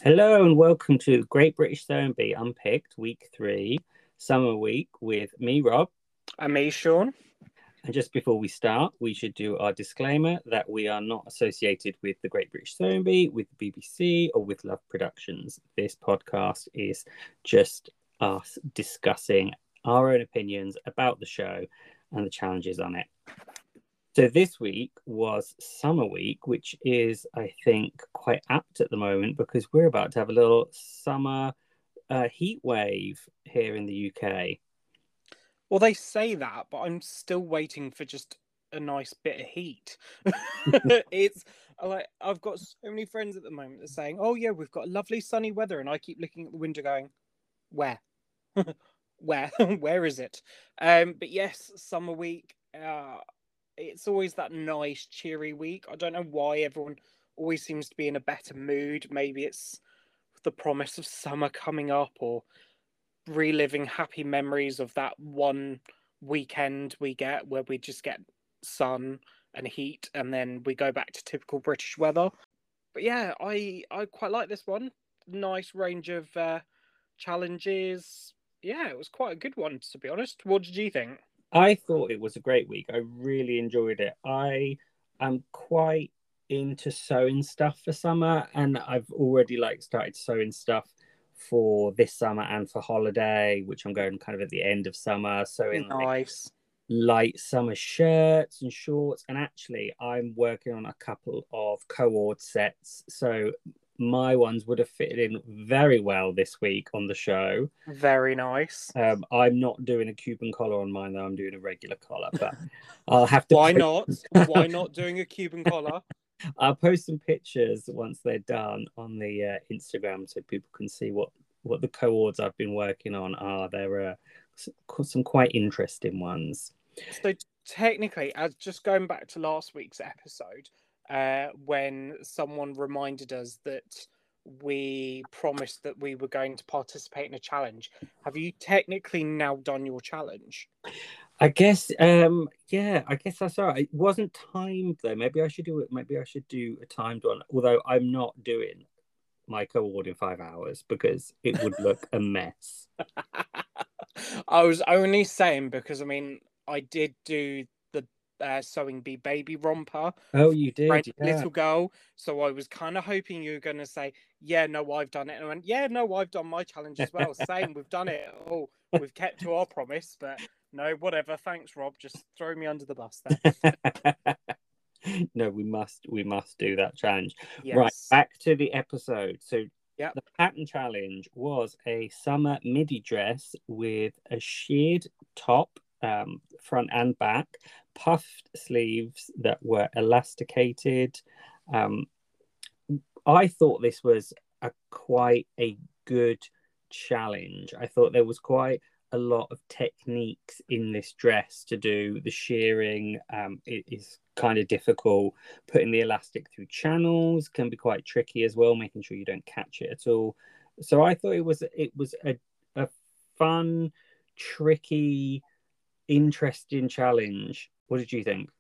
Hello and welcome to Great British Sewing Bee Unpicked Week 3 Summer Week with me, Rob. And me, Sean. And just before we start, we should do our disclaimer that we are not associated with the Great British Sewing Bee, with the BBC, or with Love Productions. This podcast is just us discussing our own opinions about the show and the challenges on it. So this week was Summer Week, which is, I think, quite apt at the moment because we're about to have a little summer heat wave here in the UK. Well, they say that, but I'm still waiting for just a nice bit of heat. It's like I've got so many friends at the moment that are saying, "Oh yeah, we've got lovely sunny weather," and I keep looking at the window, going, "Where? Where? Where is it?" But yes, summer week. It's always that nice, cheery week. I don't know why everyone always seems to be in a better mood. Maybe it's the promise of summer coming up, or reliving happy memories of that one weekend we get where we just get sun and heat and then we go back to typical British weather. But yeah, I quite like this one. Nice range of challenges. Yeah, it was quite a good one, to be honest. What did you think? I thought it was a great week. I really enjoyed it. I am quite into sewing stuff for summer, and I've already started sewing stuff for this summer and for holiday, which I'm going kind of at the end of summer, sewing Nice. light summer shirts and shorts. And actually, I'm working on a couple of cord sets. So my ones would have fitted in very well this week on the show. Very nice. I'm not doing a Cuban collar on mine, though. I'm doing a regular collar, but I'll have to. Why not? Why not doing a Cuban collar? I'll post some pictures once they're done on the Instagram so people can see what the cords I've been working on are. There are some quite interesting ones. So technically, as just going back to last week's episode, when someone reminded us that we promised that we were going to participate in a challenge, have you technically now done your challenge? I guess, yeah, I guess that's all right. It wasn't timed though. Maybe I should do it. Maybe I should do a timed one. Although I'm not doing my co-award in 5 hours because it would look a mess. I was only saying because I did do the sewing bee baby romper, Oh, you right, did, yeah. little girl. So I was kind of hoping you were going to say, "Yeah, no, I've done it." And I went, "Yeah, no, I've done my challenge as well. Same, we've done it. Oh, we've kept to our promise." But no, whatever. Thanks, Rob. Just throw me under the bus there. No, we must do that challenge. Right, Yes. back to the episode. So Yep. the pattern challenge was a summer midi dress with a sheared top, front and back, puffed sleeves that were elasticated. Um, I thought this was a quite a good challenge. I thought there was quite a lot of techniques in this dress to do. The shearing it is kind of difficult. Putting the elastic through channels can be quite tricky as well, making sure you don't catch it at all. So I thought it was a fun, tricky, interesting challenge. What did you think?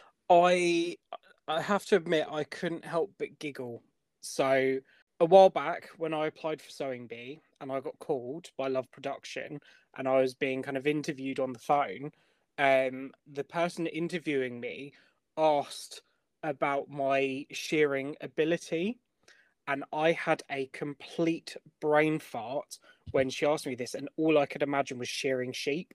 I I have to admit I couldn't help but giggle. So a while back when I applied for Sewing Bee and I got called by Love Production and I was being kind of interviewed on the phone, the person interviewing me asked about my shearing ability, and I had a complete brain fart when she asked me this, and all I could imagine was shearing sheep.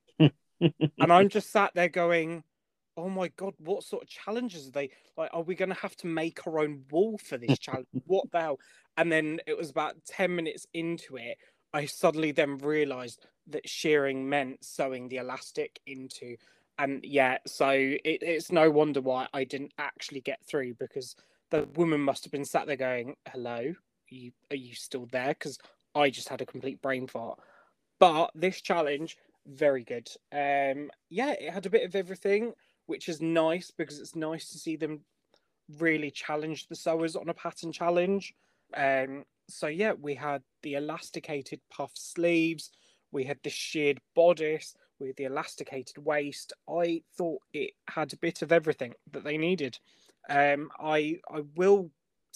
And I'm just sat there going, "Oh my god, what sort of challenges are they like? Are we going to have to make our own wool for this challenge? What the hell?" And then it was about 10 minutes into it, I suddenly then realised that shearing meant sewing the elastic into. And yeah, so it's no wonder why I didn't actually get through, because the woman must have been sat there going, "Hello, are you still there?" Because I just had a complete brain fart. But this challenge, very good. Yeah, it had a bit of everything, which is nice because it's nice to see them really challenge the sewers on a pattern challenge. So yeah, we had the elasticated puff sleeves, we had the sheared bodice with the elasticated waist. I thought it had a bit of everything that they needed. I will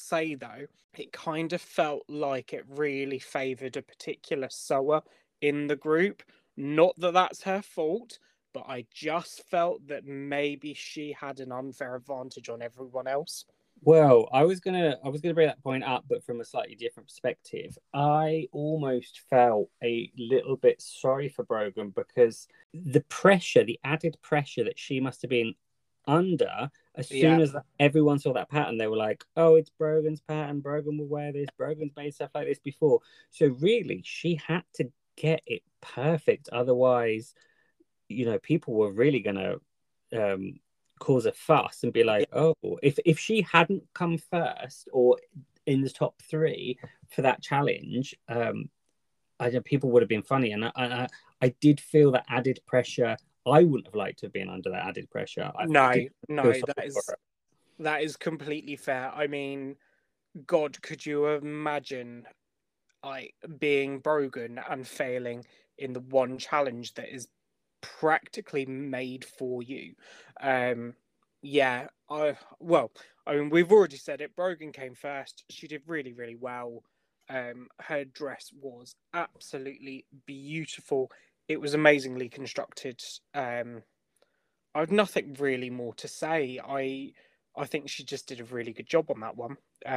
say though, it kind of felt like it really favoured a particular sewer in the group. Not that that's her fault, but I just felt that maybe she had an unfair advantage on everyone else. Well, I was gonna bring that point up, but from a slightly different perspective. I almost felt a little bit sorry for Brogan because the pressure, the added pressure that she must have been under, as soon Yeah, as everyone saw that pattern, they were like, "Oh, it's Brogan's pattern. Brogan will wear this. Brogan's made stuff like this before." So really, she had to get it perfect. Otherwise, people were really gonna um, cause a fuss and be like, yeah, "Oh, if she hadn't come first or in the top three for that challenge, I know people would have been funny." And I did feel that added pressure. I wouldn't have liked to have been under that added pressure. I did no, feel no, sorry for her. that is completely fair. I mean, God, could you imagine like being Brogan and failing in the one challenge that is practically made for you? Um, yeah, I mean, we've already said it. Brogan came first. She did really, really well. Her dress was absolutely beautiful. It was amazingly constructed. I've nothing really more to say. I think she just did a really good job on that one.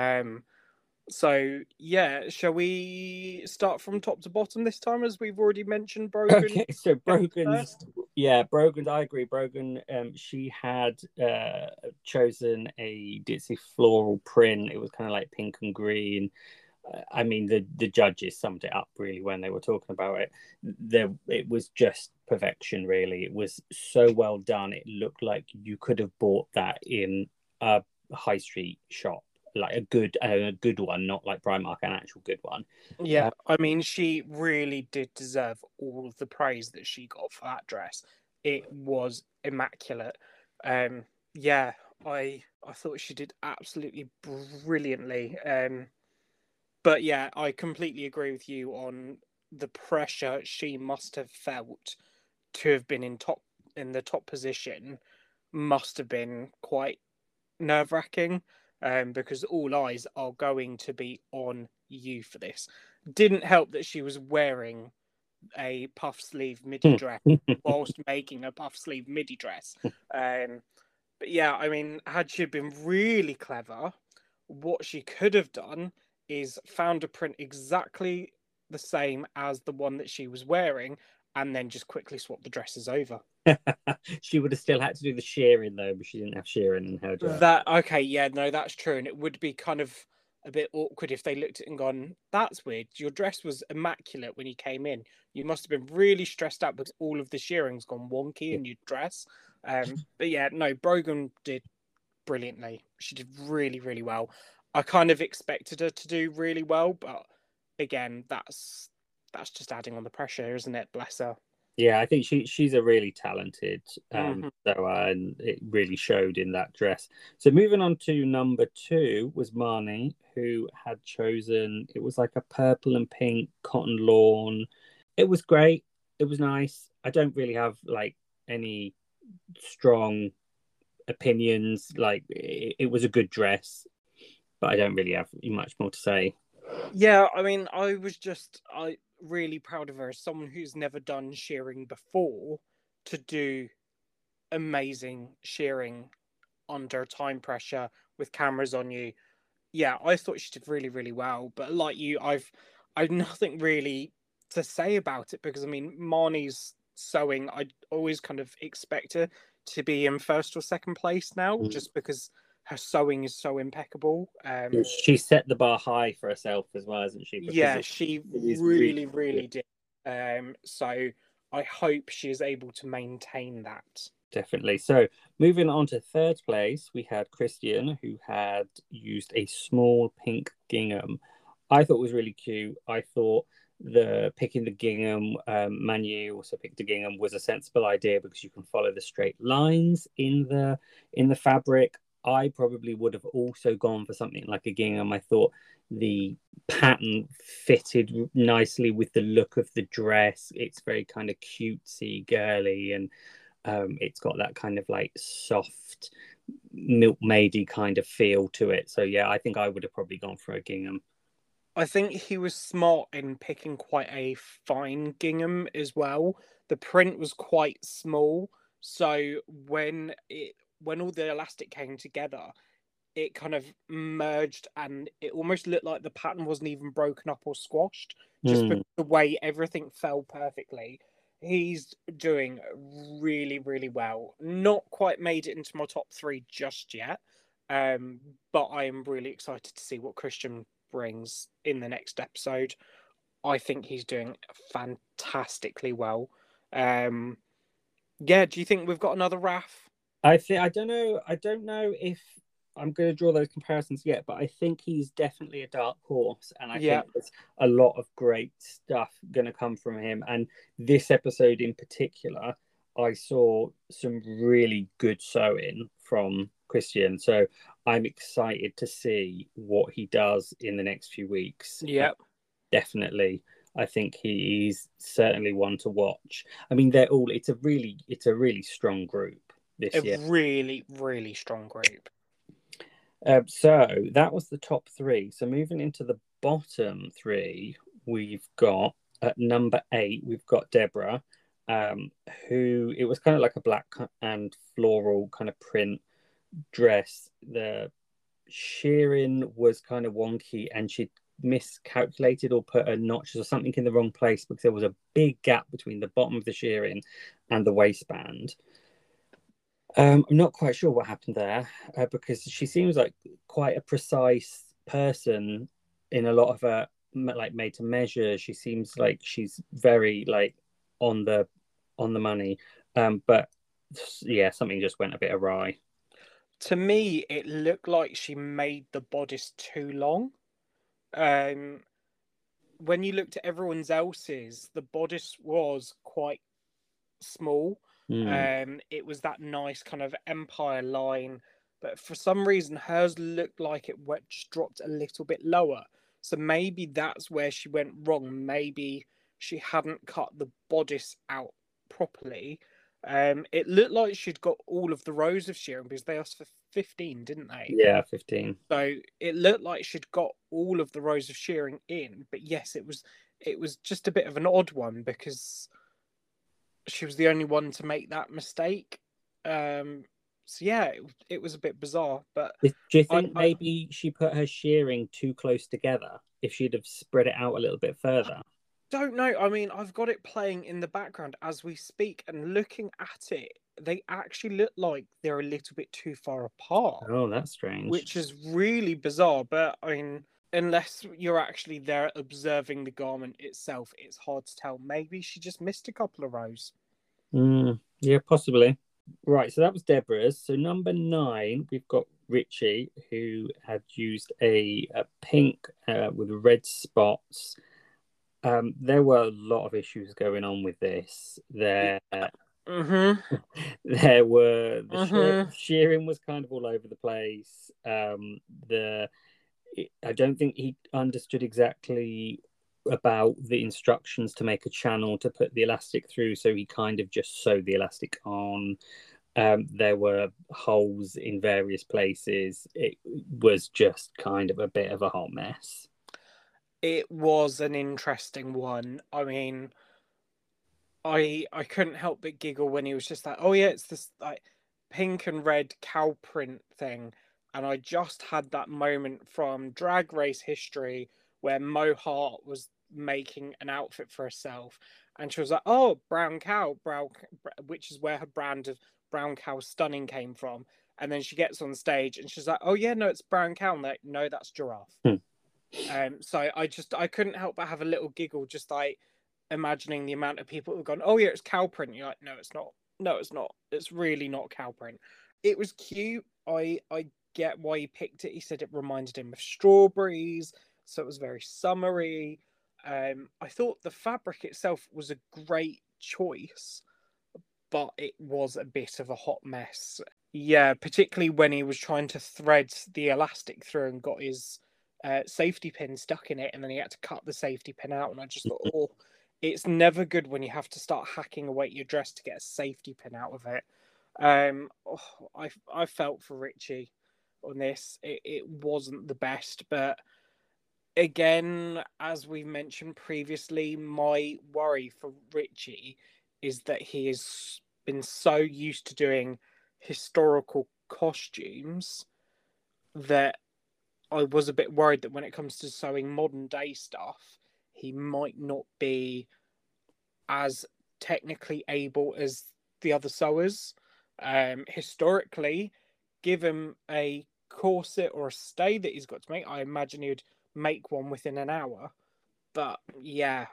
So yeah, shall we start from top to bottom this time, as we've already mentioned Brogan Okay, so came Brogan's, first? yeah, Brogan's. I agree. Brogan, she had chosen a ditzy floral print. It was kind of like pink and green. I mean, the judges summed it up really when they were talking about it. It was just perfection, really. It was so well done. It looked like you could have bought that in a high street shop, like a good one, not like Primark, an actual good one. Yeah, I mean, she really did deserve all of the praise that she got for that dress. It was immaculate. Yeah, I thought she did absolutely brilliantly. But yeah, I completely agree with you on the pressure she must have felt to have been in the top position. Must have been quite nerve wracking, because all eyes are going to be on you for this. Didn't help that she was wearing a puff sleeve midi dress whilst making a puff sleeve midi dress. Um, but yeah, I mean, had she been really clever, what she could have done is found a print exactly the same as the one that she was wearing and then just quickly swap the dresses over. She would have still had to do the shearing though, but she didn't have shearing in her dress. That okay, yeah, no, that's true, and it would be kind of a bit awkward if they looked at it and gone, "That's weird. Your dress was immaculate when you came in. You must have been really stressed out because all of the shearing's gone wonky Yeah. in your dress." But yeah, no, Brogan did brilliantly. She did really, really well. I kind of expected her to do really well, but again, that's just adding on the pressure, isn't it? Bless her. Yeah, I think she's a really talented Hmm. sewer, and it really showed in that dress. So moving on to number two was Marnie, who had chosen, it was like a purple and pink cotton lawn. It was great. It was nice. I don't really have like any strong opinions. Like it was a good dress, but I don't really have much more to say. Yeah, I mean, I really proud of her as someone who's never done shearing before to do amazing shearing under time pressure with cameras on you. Yeah, I thought she did really, really well. But like you, I've nothing really to say about it because I mean, Marnie's sewing, I always kind of expect her to be in first or second place now, just because her sewing is so impeccable. She set the bar high for herself as well, hasn't she? Because Yeah, she it is really really, good. really did. So I hope she is able to maintain that. Definitely. So moving on to third place, we had Christian, who had used a small pink gingham. I thought was really cute. I thought the picking the gingham, Manu also picked the gingham, was a sensible idea because you can follow the straight lines in the fabric. I probably would have also gone for something like a gingham. I thought the pattern fitted nicely with the look of the dress. It's very kind of cutesy, girly, and it's got that kind of like soft milkmaidy kind of feel to it. So yeah, I think I would have probably gone for a gingham. I think he was smart in picking quite a fine gingham as well. The print was quite small, so when all the elastic came together, it kind of merged and it almost looked like the pattern wasn't even broken up or squashed, just because the way everything fell perfectly. He's doing really, really well. Not quite made it into my top three just yet, but I am really excited to see what Christian brings in the next episode. I think he's doing fantastically well. Yeah, do you think we've got another Raf? I don't know. I don't know if I'm going to draw those comparisons yet, but I think he's definitely a dark horse, and I Yeah, think there's a lot of great stuff going to come from him. And this episode in particular, I saw some really good sewing from Christian, so I'm excited to see what he does in the next few weeks. yeah. Definitely. I think he's certainly one to watch. I mean, they're all. It's a really strong group A this year. really, really strong group. So that was the top three. So moving into the bottom three, we've got at number 8, we've got Deborah, who it was kind of like a black and floral kind of print dress. The shearing was kind of wonky, and she miscalculated or put a notches or something in the wrong place because there was a big gap between the bottom of the shearing and the waistband. I'm not quite sure what happened there because she seems like quite a precise person in a lot of her like made to measure. She seems like she's very like on the on the money, but yeah, something just went a bit awry. To me, it looked like she made the bodice too long. Um, when you looked at everyone's else's, the bodice was quite small. Mm. It was that nice kind of empire line, but for some reason hers looked like it went, just dropped a little bit lower. So maybe that's where she went wrong. Maybe she hadn't cut the bodice out properly. It looked like she'd got all of the rows of shearing because they asked for 15, didn't they? Yeah, 15. So it looked like she'd got all of the rows of shearing in, but yes, it was just a bit of an odd one because she was the only one to make that mistake. So yeah, it was a bit bizarre, but Do you I, think I maybe she put her shearing too close together? If she'd have spread it out a little bit further. don't know. I mean, I've got it playing in the background as we speak, and looking at it, they actually look like they're a little bit too far apart, Oh, that's strange. which is really bizarre. But I mean, unless you're actually there observing the garment itself, it's hard to tell. Maybe she just missed a couple of rows. Yeah, possibly. Right, so that was Deborah's. So number 9, we've got Richie, who had used a pink with red spots. There were a lot of issues going on with this. Mm-hmm. There were Mm-hmm. shearing was kind of all over the place. The I don't think he understood exactly about the instructions to make a channel to put the elastic through, so he kind of just sewed the elastic on. There were holes in various places. It was just kind of a bit of a hot mess. It was an interesting one. I mean, I couldn't help but giggle when he was just like, "Oh yeah, it's this like pink and red cow print thing," and I just had that moment from Drag Race history where Mo Hart was making an outfit for herself, and she was like, "Oh, brown cow, which is where her brand of brown cow stunning came from." And then she gets on stage and she's like, "Oh yeah, no, it's brown cow." And like, no, that's giraffe. Hmm. So I couldn't help but have a little giggle, just like imagining the amount of people who've gone, "Oh yeah, it's cow print." You're like, "No, it's not. No, it's not. It's really not cow print." It was cute. I get why he picked it. He said it reminded him of strawberries, so it was very summery. I thought the fabric itself was a great choice, but it was a bit of a hot mess. Yeah, particularly when he was trying to thread the elastic through and got his safety pin stuck in it, and then he had to cut the safety pin out. And I just thought, oh, it's never good when you have to start hacking away at your dress to get a safety pin out of it. I felt for Richie on this. It wasn't the best, but again, as we mentioned previously, my worry for Richie is that he has been so used to doing historical costumes that I was a bit worried that when it comes to sewing modern day stuff, he might not be as technically able as the other sewers. Historically, give him a corset or a stay that he's got to make, I imagine he'd make one within an hour. But yeah,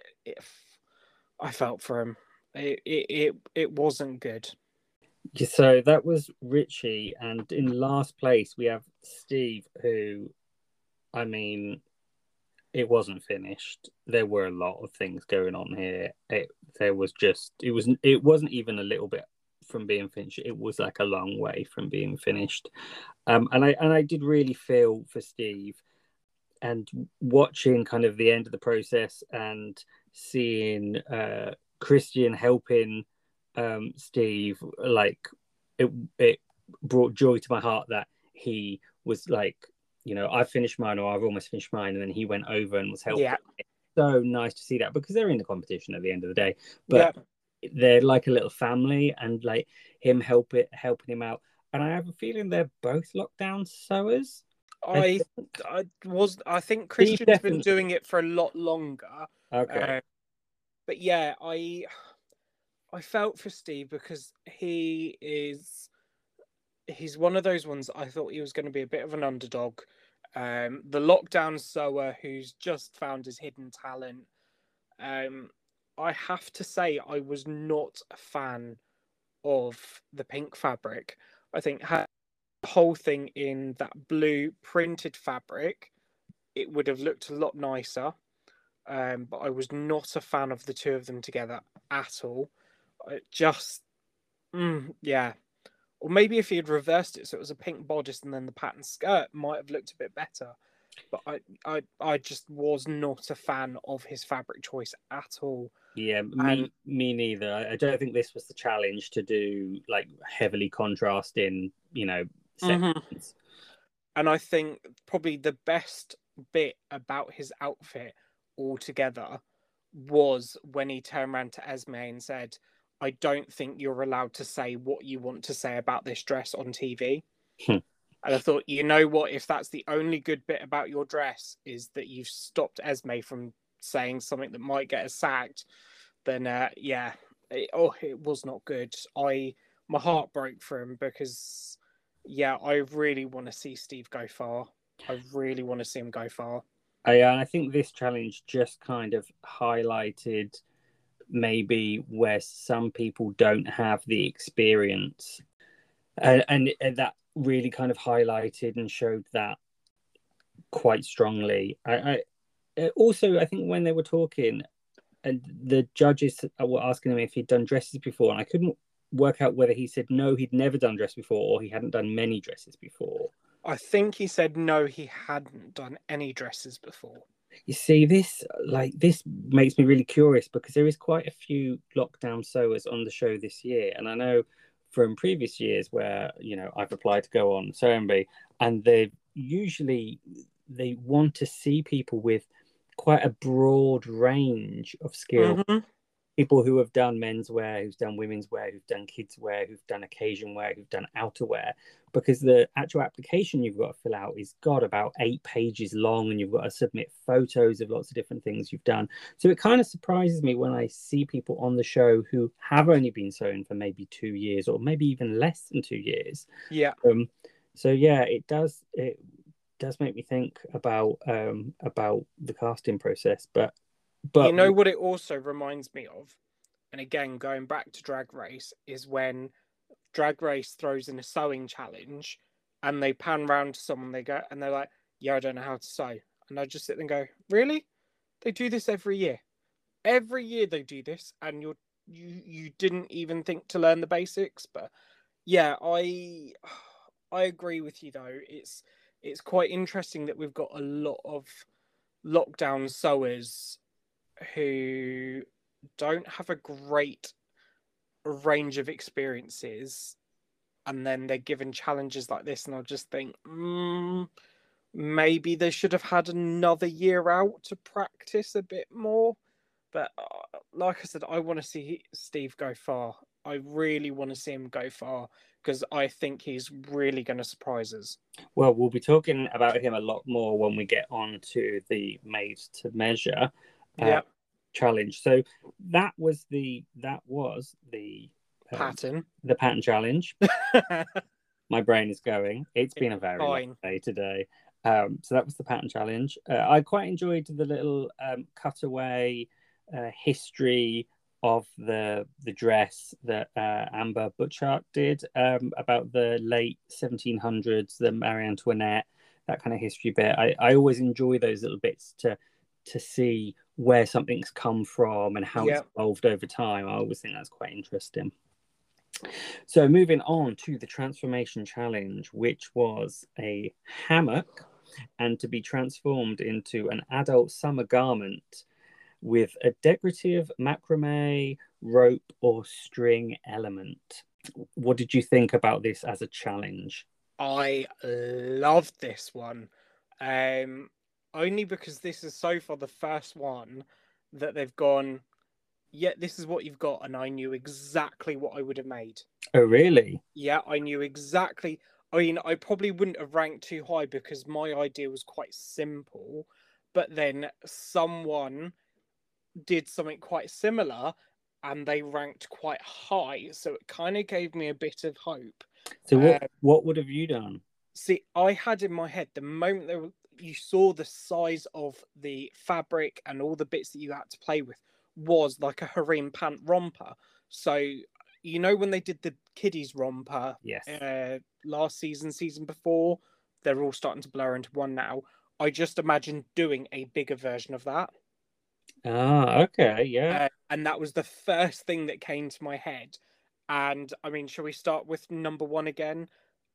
I felt for him. It wasn't good. So that was Richie, and in last place we have Steve, who, I mean, it wasn't finished. There were a lot of things going on here. It wasn't even a little bit from being finished. It was like a long way from being finished. And I did really feel for Steve, and watching kind of the end of the process and seeing Christian helping Steve, like it brought joy to my heart that he was like, I've finished mine, or I've almost finished mine, and then he went over and was helping. Yeah. It's so nice to see that, because they're in the competition at the end of the day, but they're like a little family, and like helping him out. And I have a feeling they're both lockdown sewers. I think Christian's been doing it for a lot longer. Okay. But yeah, I felt for Steve because he's one of those ones. I thought he was going to be a bit of an underdog. The lockdown sewer who's just found his hidden talent. I have to say, I was not a fan of the pink fabric. I think had the whole thing in that blue printed fabric, it would have looked a lot nicer. But I was not a fan of the two of them together at all. Yeah. Or maybe if he had reversed it so it was a pink bodice and then the pattern skirt, might have looked a bit better. But I just was not a fan of his fabric choice at all. Yeah, me neither. I don't think this was the challenge to do like heavily contrasting, sections. And I think probably the best bit about his outfit altogether was when he turned around to Esme and said, I don't think you're allowed to say what you want to say about this dress on TV. And I thought, you know what, if that's the only good bit about your dress is that you've stopped Esme from saying something that might get us sacked, then it was not good. My heart broke for him because I really want to see Steve go far. I really want to see him go far. I think this challenge just kind of highlighted maybe where some people don't have the experience, and that really kind of highlighted and showed that quite strongly. I also, I think when they were talking and the judges were asking him if he'd done dresses before, and I couldn't work out whether he said no, he'd never done dress before, or he hadn't done many dresses before. I think he said no, he hadn't done any dresses before. You see, this makes me really curious, because there is quite a few lockdown sewers on the show this year, and I know from previous years where I've applied to go on Sewing Bee, and they want to see people with quite a broad range of skill. People who have done menswear, who've done women's wear, who've done kids wear, who've done occasion wear, who've done outerwear, because the actual application you've got to fill out is about 8 pages long, and you've got to submit photos of lots of different things you've done. So it kind of surprises me when I see people on the show who have only been sewing for maybe 2 years, or maybe even less than 2 years. Yeah. So yeah, it does make me think about the casting process, but you know what it also reminds me of, and again going back to Drag Race, is when Drag Race throws in a sewing challenge and they pan round to someone, they're like, yeah, I don't know how to sew, and I just sit there and go, really? They do this every year they do this, and you didn't even think to learn the basics. But yeah, I agree with you though. It's quite interesting that we've got a lot of lockdown sewers who don't have a great a range of experiences, and then they're given challenges like this, and I'll just think, maybe they should have had another year out to practice a bit more. But like I said, I want to see Steve go far. I really want to see him go far because I think he's really going to surprise us. Well, we'll be talking about him a lot more when we get on to the Made to Measure challenge. So that was the pattern. The pattern challenge. My brain is going. It's been a very long day today. So that was the pattern challenge. I quite enjoyed the little cutaway history of the dress that Amber Butchart did about the late 1700s, the Marie Antoinette, that kind of history bit. I always enjoy those little bits to see where something's come from and how it's evolved over time. I always think that's quite interesting. So moving on to the transformation challenge, which was a hammock and to be transformed into an adult summer garment with a decorative macrame, rope, or string element. What did you think about this as a challenge? I loved this one. Only because this is so far the first one that they've gone, this is what you've got, and I knew exactly what I would have made. Oh, really? Yeah, I knew exactly. I mean, I probably wouldn't have ranked too high because my idea was quite simple, but then someone did something quite similar and they ranked quite high, so it kind of gave me a bit of hope. So what would have you done? See, I had in my head the moment you saw the size of the fabric and all the bits that you had to play with was like a harem pant romper. So you know when they did the kiddies romper, last season before, they're all starting to blur into one now. I just imagined doing a bigger version of that. Ah, okay, yeah. And that was the first thing that came to my head. And I mean, shall we start with number one again?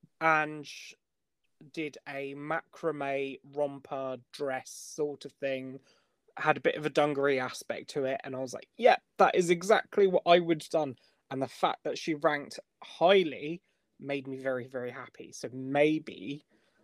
Ange did a macrame romper dress sort of thing, had a bit of a dungaree aspect to it, and I was like, yeah, that is exactly what I would have done. And the fact that she ranked highly made me very, very happy. So maybe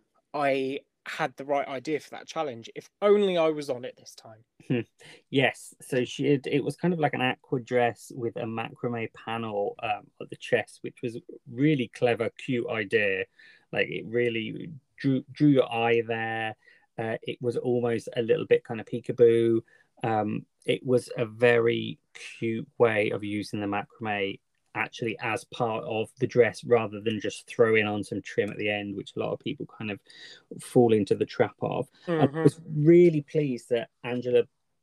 I had the right idea for that challenge. If only I was on it this time. Yes, so it was kind of like an aqua dress with a macrame panel at the chest, which was really clever, cute idea. Like it really drew your eye there. It was almost a little bit kind of peekaboo. It was a very cute way of using the macrame actually as part of the dress rather than just throwing on some trim at the end, which a lot of people kind of fall into the trap of. I was really pleased that Angela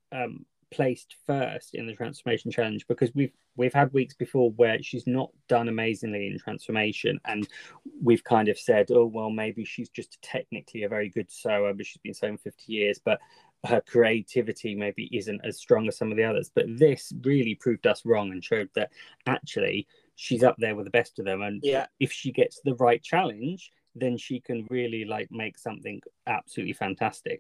placed first in the transformation challenge because we've had weeks before where she's not done amazingly in transformation, and we've kind of said, oh well, maybe she's just technically a very good sewer, but she's been sewing 50 years, but her creativity maybe isn't as strong as some of the others. But this really proved us wrong and showed that actually she's up there with the best of them, and if she gets the right challenge, then she can really like make something absolutely fantastic.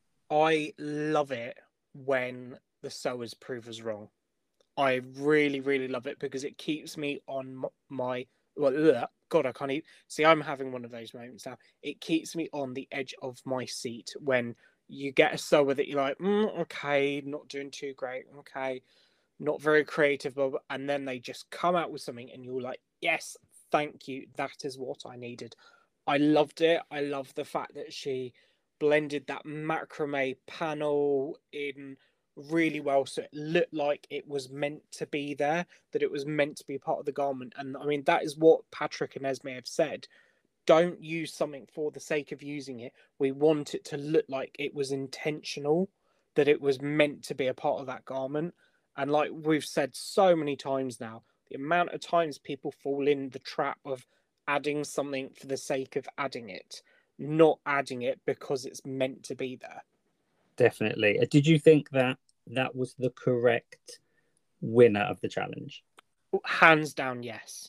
I love it when the sewers prove us wrong. I really, really love it because it keeps me on my God, I can't even see. I'm having one of those moments now. It keeps me on the edge of my seat when you get a sewer that you're like, okay, not doing too great, okay, not very creative, and then they just come out with something, and you're like, yes, thank you, that is what I needed. I loved it. I love the fact that she blended that macrame panel in really well, so it looked like it was meant to be there, that it was meant to be part of the garment. And I mean, that is what Patrick and Esme have said. Don't use something for the sake of using it. We want it to look like it was intentional, that it was meant to be a part of that garment. And like we've said so many times now, the amount of times people fall in the trap of adding something for the sake of adding it, not adding it because it's meant to be there. Definitely. Did you think that was the correct winner of the challenge? Hands down, yes.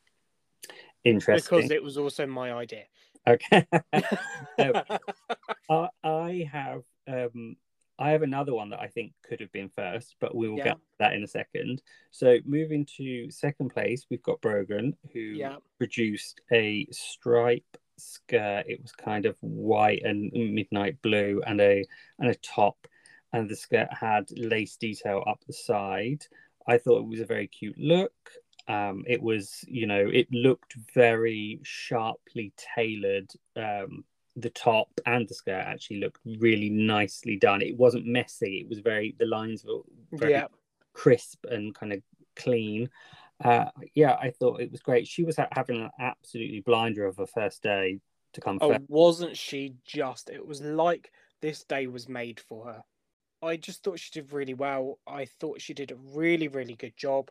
Interesting. Because it was also my idea. Okay. I I have another one that I think could have been first, but we will Yeah, get to that in a second. So moving to second place, we've got Brogan, who yeah, produced a stripe skirt. It was kind of white and midnight blue, and a top, and the skirt had lace detail up the side. I thought it was a very cute look. It was, it looked very sharply tailored. The top and the skirt actually looked really nicely done. It wasn't messy. It was the lines were very yeah. crisp and kind of clean. Yeah, I thought it was great. She was having an absolutely blinder of a first day to come first. Oh, wasn't she just? It was like this day was made for her. I just thought she did really well. I thought she did a really, really good job.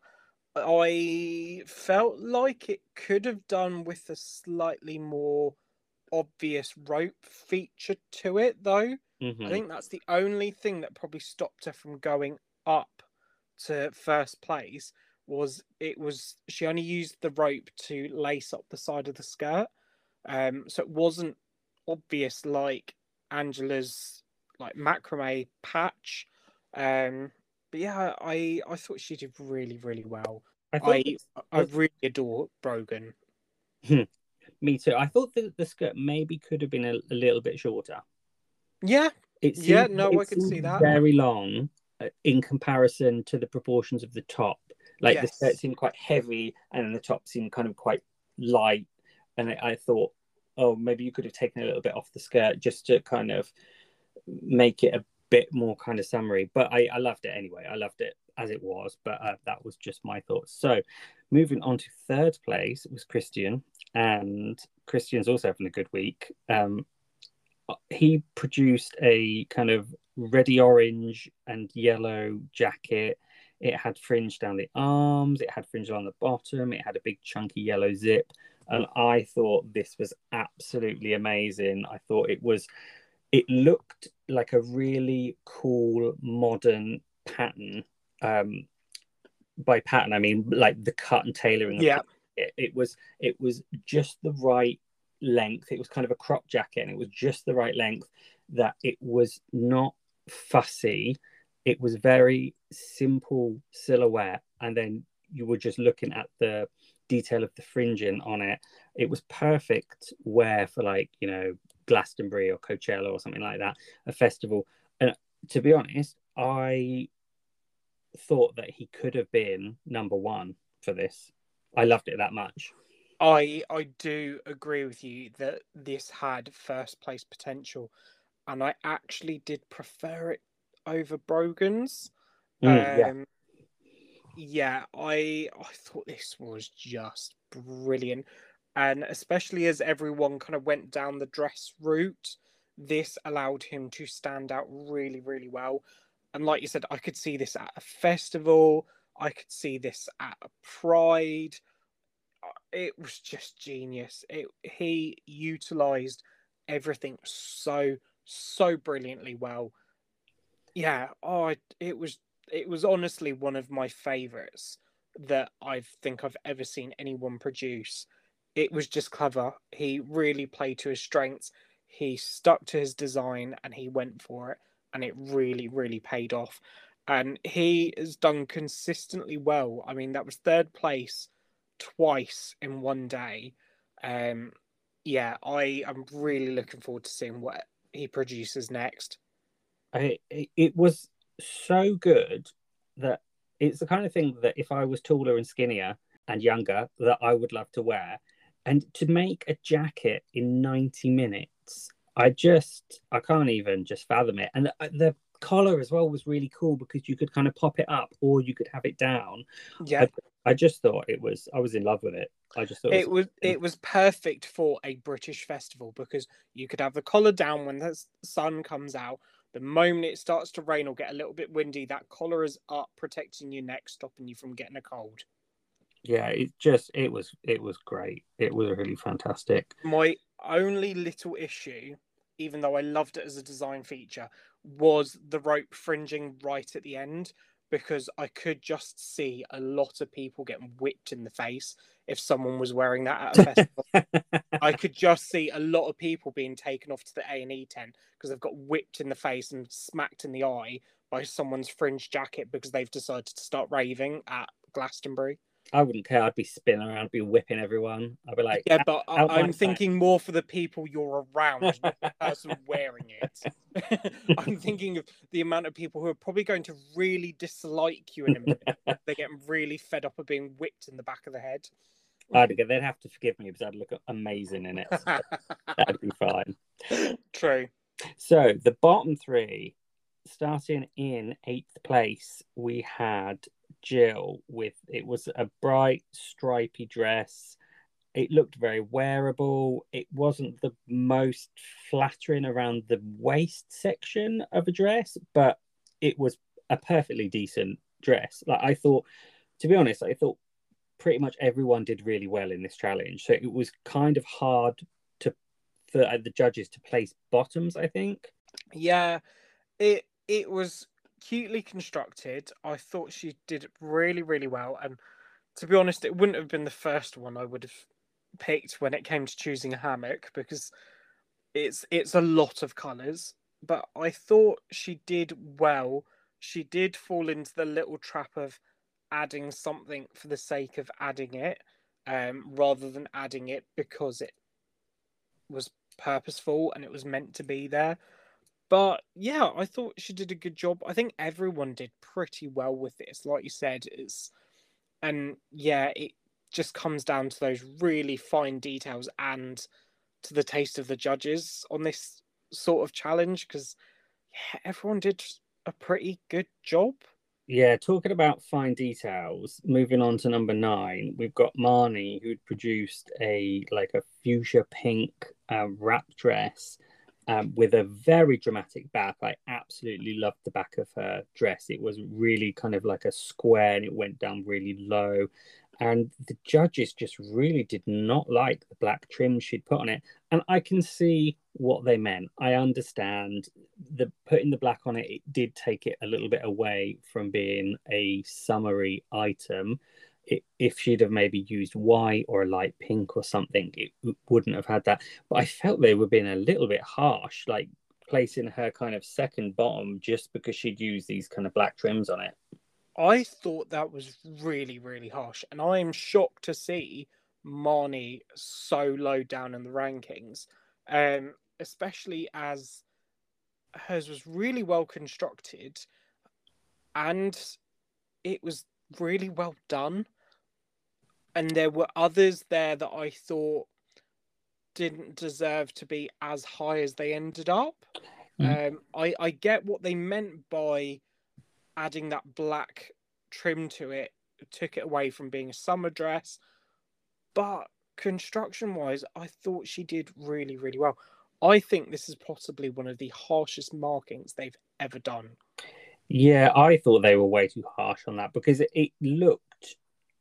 I felt like it could have done with a slightly more obvious rope feature to it, though. I Hmm. think that's the only thing that probably stopped her from going up to first place. Was she only used the rope to lace up the side of the skirt, so it wasn't obvious like Angela's like macrame patch. But yeah, I thought she did really, really well. I thought I I the really adore Brogan. me too. I thought the skirt maybe could have been a little bit shorter. Yeah, It yeah, seemed no, I it could seemed see that. very long in comparison to the proportions of the top. Like the skirt Yes, seemed quite heavy, and then the top seemed kind of quite light. And I thought, oh, maybe you could have taken a little bit off the skirt just to kind of make it a bit more kind of summery. But I loved it anyway. I loved it as it was. But that was just my thoughts. So moving on to third place was Christian, and Christian's also having a good week. He produced a kind of reddy orange and yellow jacket. It had fringe down the arms, it had fringe on the bottom, it had a big chunky yellow zip. And I thought this was absolutely amazing. I thought it looked like a really cool modern pattern. By pattern, I mean like the cut and tailoring of yeah, it was just the right length. It was kind of a crop jacket, and it was just the right length. That it was not fussy. It was very simple silhouette, and then you were just looking at the detail of the fringing on it. It was perfect wear for like Glastonbury or Coachella or something like that, a festival. And to be honest, I thought that he could have been number one for this. I loved it that much. I do agree with you that this had first place potential, and I actually did prefer it over Brogan's. Yeah, Um, yeah, I thought this was just brilliant, and especially as everyone kind of went down the dress route, this allowed him to stand out really, really well. And like you said, I could see this at a festival. I could see this at a pride. It was just genius. He utilized everything so brilliantly well. Yeah, it was honestly one of my favorites that I think I've ever seen anyone produce. It was just clever. He really played to his strengths. He stuck to his design and he went for it, and it really, really paid off. And he has done consistently well. I mean, that was third place twice in one day. Um, yeah, I am really looking forward to seeing what he produces next. it was so good that it's the kind of thing that if I was taller and skinnier and younger, that I would love to wear. And to make a jacket in 90 minutes, I can't even just fathom it. And the collar as well was really cool because you could kind of pop it up or you could have it down. Yeah, I, I just thought I was in love with it. I just thought it was it was perfect for a British festival because you could have the collar down when the sun comes out. The moment it starts to rain or get a little bit windy, that collar is up, protecting your neck, stopping you from getting a cold. yeah, it was great. It was really fantastic. My only little issue, even though I loved it as a design feature, was the rope fringing right at the end. because I could just see a lot of people getting whipped in the face if someone was wearing that at a festival. I could just see a lot of people being taken off to the A&E tent because they've got whipped in the face and smacked in the eye by someone's fringe jacket because they've decided to start raving at Glastonbury. I wouldn't care. I'd be spinning around, I'd be whipping everyone. I'd be like, Yeah, but out my I'm thinking more for the people you're around, not the person wearing it. I'm thinking of the amount of people who are probably going to really dislike you in a minute. They're getting really fed up of being whipped in the back of the head. they'd have to forgive me because I'd look amazing in it. So that'd be fine. True. So the bottom three, starting in 8th place, we had Jill with, it was a bright stripy dress. It looked very wearable. It wasn't the most flattering around the waist section of a dress, but it was a perfectly decent dress. Like, I thought, to be honest, I thought pretty much everyone did really well in this challenge. So it was kind of hard for the judges to place bottoms, I think. Yeah, it was cutely constructed. I thought she did really, really well. And to be honest, it wouldn't have been the first one I would have picked when it came to choosing a hammock because it's a lot of colours. But I thought she did well. She did fall into the little trap of adding something for the sake of adding it, rather than adding it because it was purposeful and it was meant to be there. But yeah, I thought she did a good job. I think everyone did pretty well with this. Like you said, and yeah, it just comes down to those really fine details and to the taste of the judges on this sort of challenge because yeah, everyone did a pretty good job. Yeah, talking about fine details, moving on to number 9, we've got Marnie, who'd produced a fuchsia pink wrap dress with a very dramatic back. I absolutely loved the back of her dress. It was really kind of like a square and it went down really low. And the judges just really did not like the black trim she'd put on it. And I can see what they meant. I understand the putting the black on it, it did take it a little bit away from being a summery item. If she'd have maybe used white or a light pink or something, it wouldn't have had that. But I felt they were being a little bit harsh, like placing her kind of second bottom just because she'd used these kind of black trims on it. I thought that was really, really harsh, and I am shocked to see Marnie so low down in the rankings, especially as hers was really well constructed and it was really well done. And there were others there that I thought didn't deserve to be as high as they ended up. I get what they meant by adding that black trim to it, took it away from being a summer dress. But construction wise, I thought she did really, really well. I think this is possibly one of the harshest markings they've ever done. Yeah, I thought they were way too harsh on that because it looked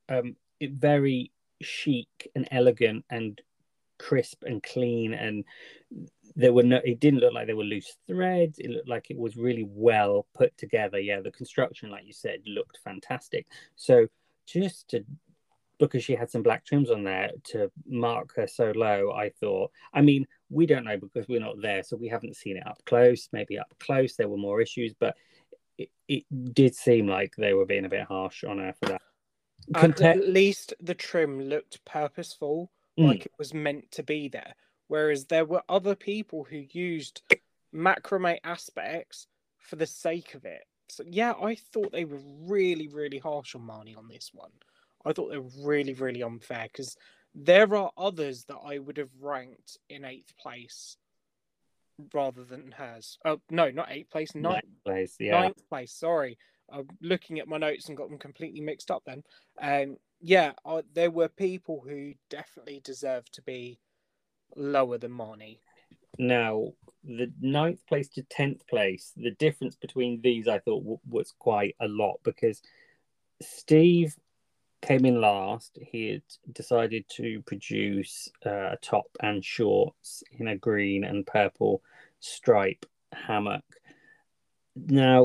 very chic and elegant and crisp and clean, and there were no, it didn't look like there were loose threads. It looked like it was really well put together. Yeah, the construction, like you said, looked fantastic. So just to, because she had some black trims on there, to mark her so low, I thought, I mean, we don't know because we're not there, so we haven't seen it up close. Maybe up close there were more issues, but it did seem like they were being a bit harsh on her for that. At least the trim looked purposeful, Mm. like it was meant to be there. Whereas there were other people who used macrame aspects for the sake of it. So yeah, I thought they were really, really harsh on Marnie on this one. I thought they were really, really unfair because there are others that I would have ranked in 8th place rather than hers. Oh no, not 8th place, Ninth place, yeah. 9th place. Sorry, I'm looking at my notes and got them completely mixed up. Then, yeah, there were people who definitely deserved to be lower than Marnie. Now, the 9th place to 10th place, the difference between these I thought was quite a lot because Steve came in last. He had decided to produce a top and shorts in a green and purple stripe hammock. Now,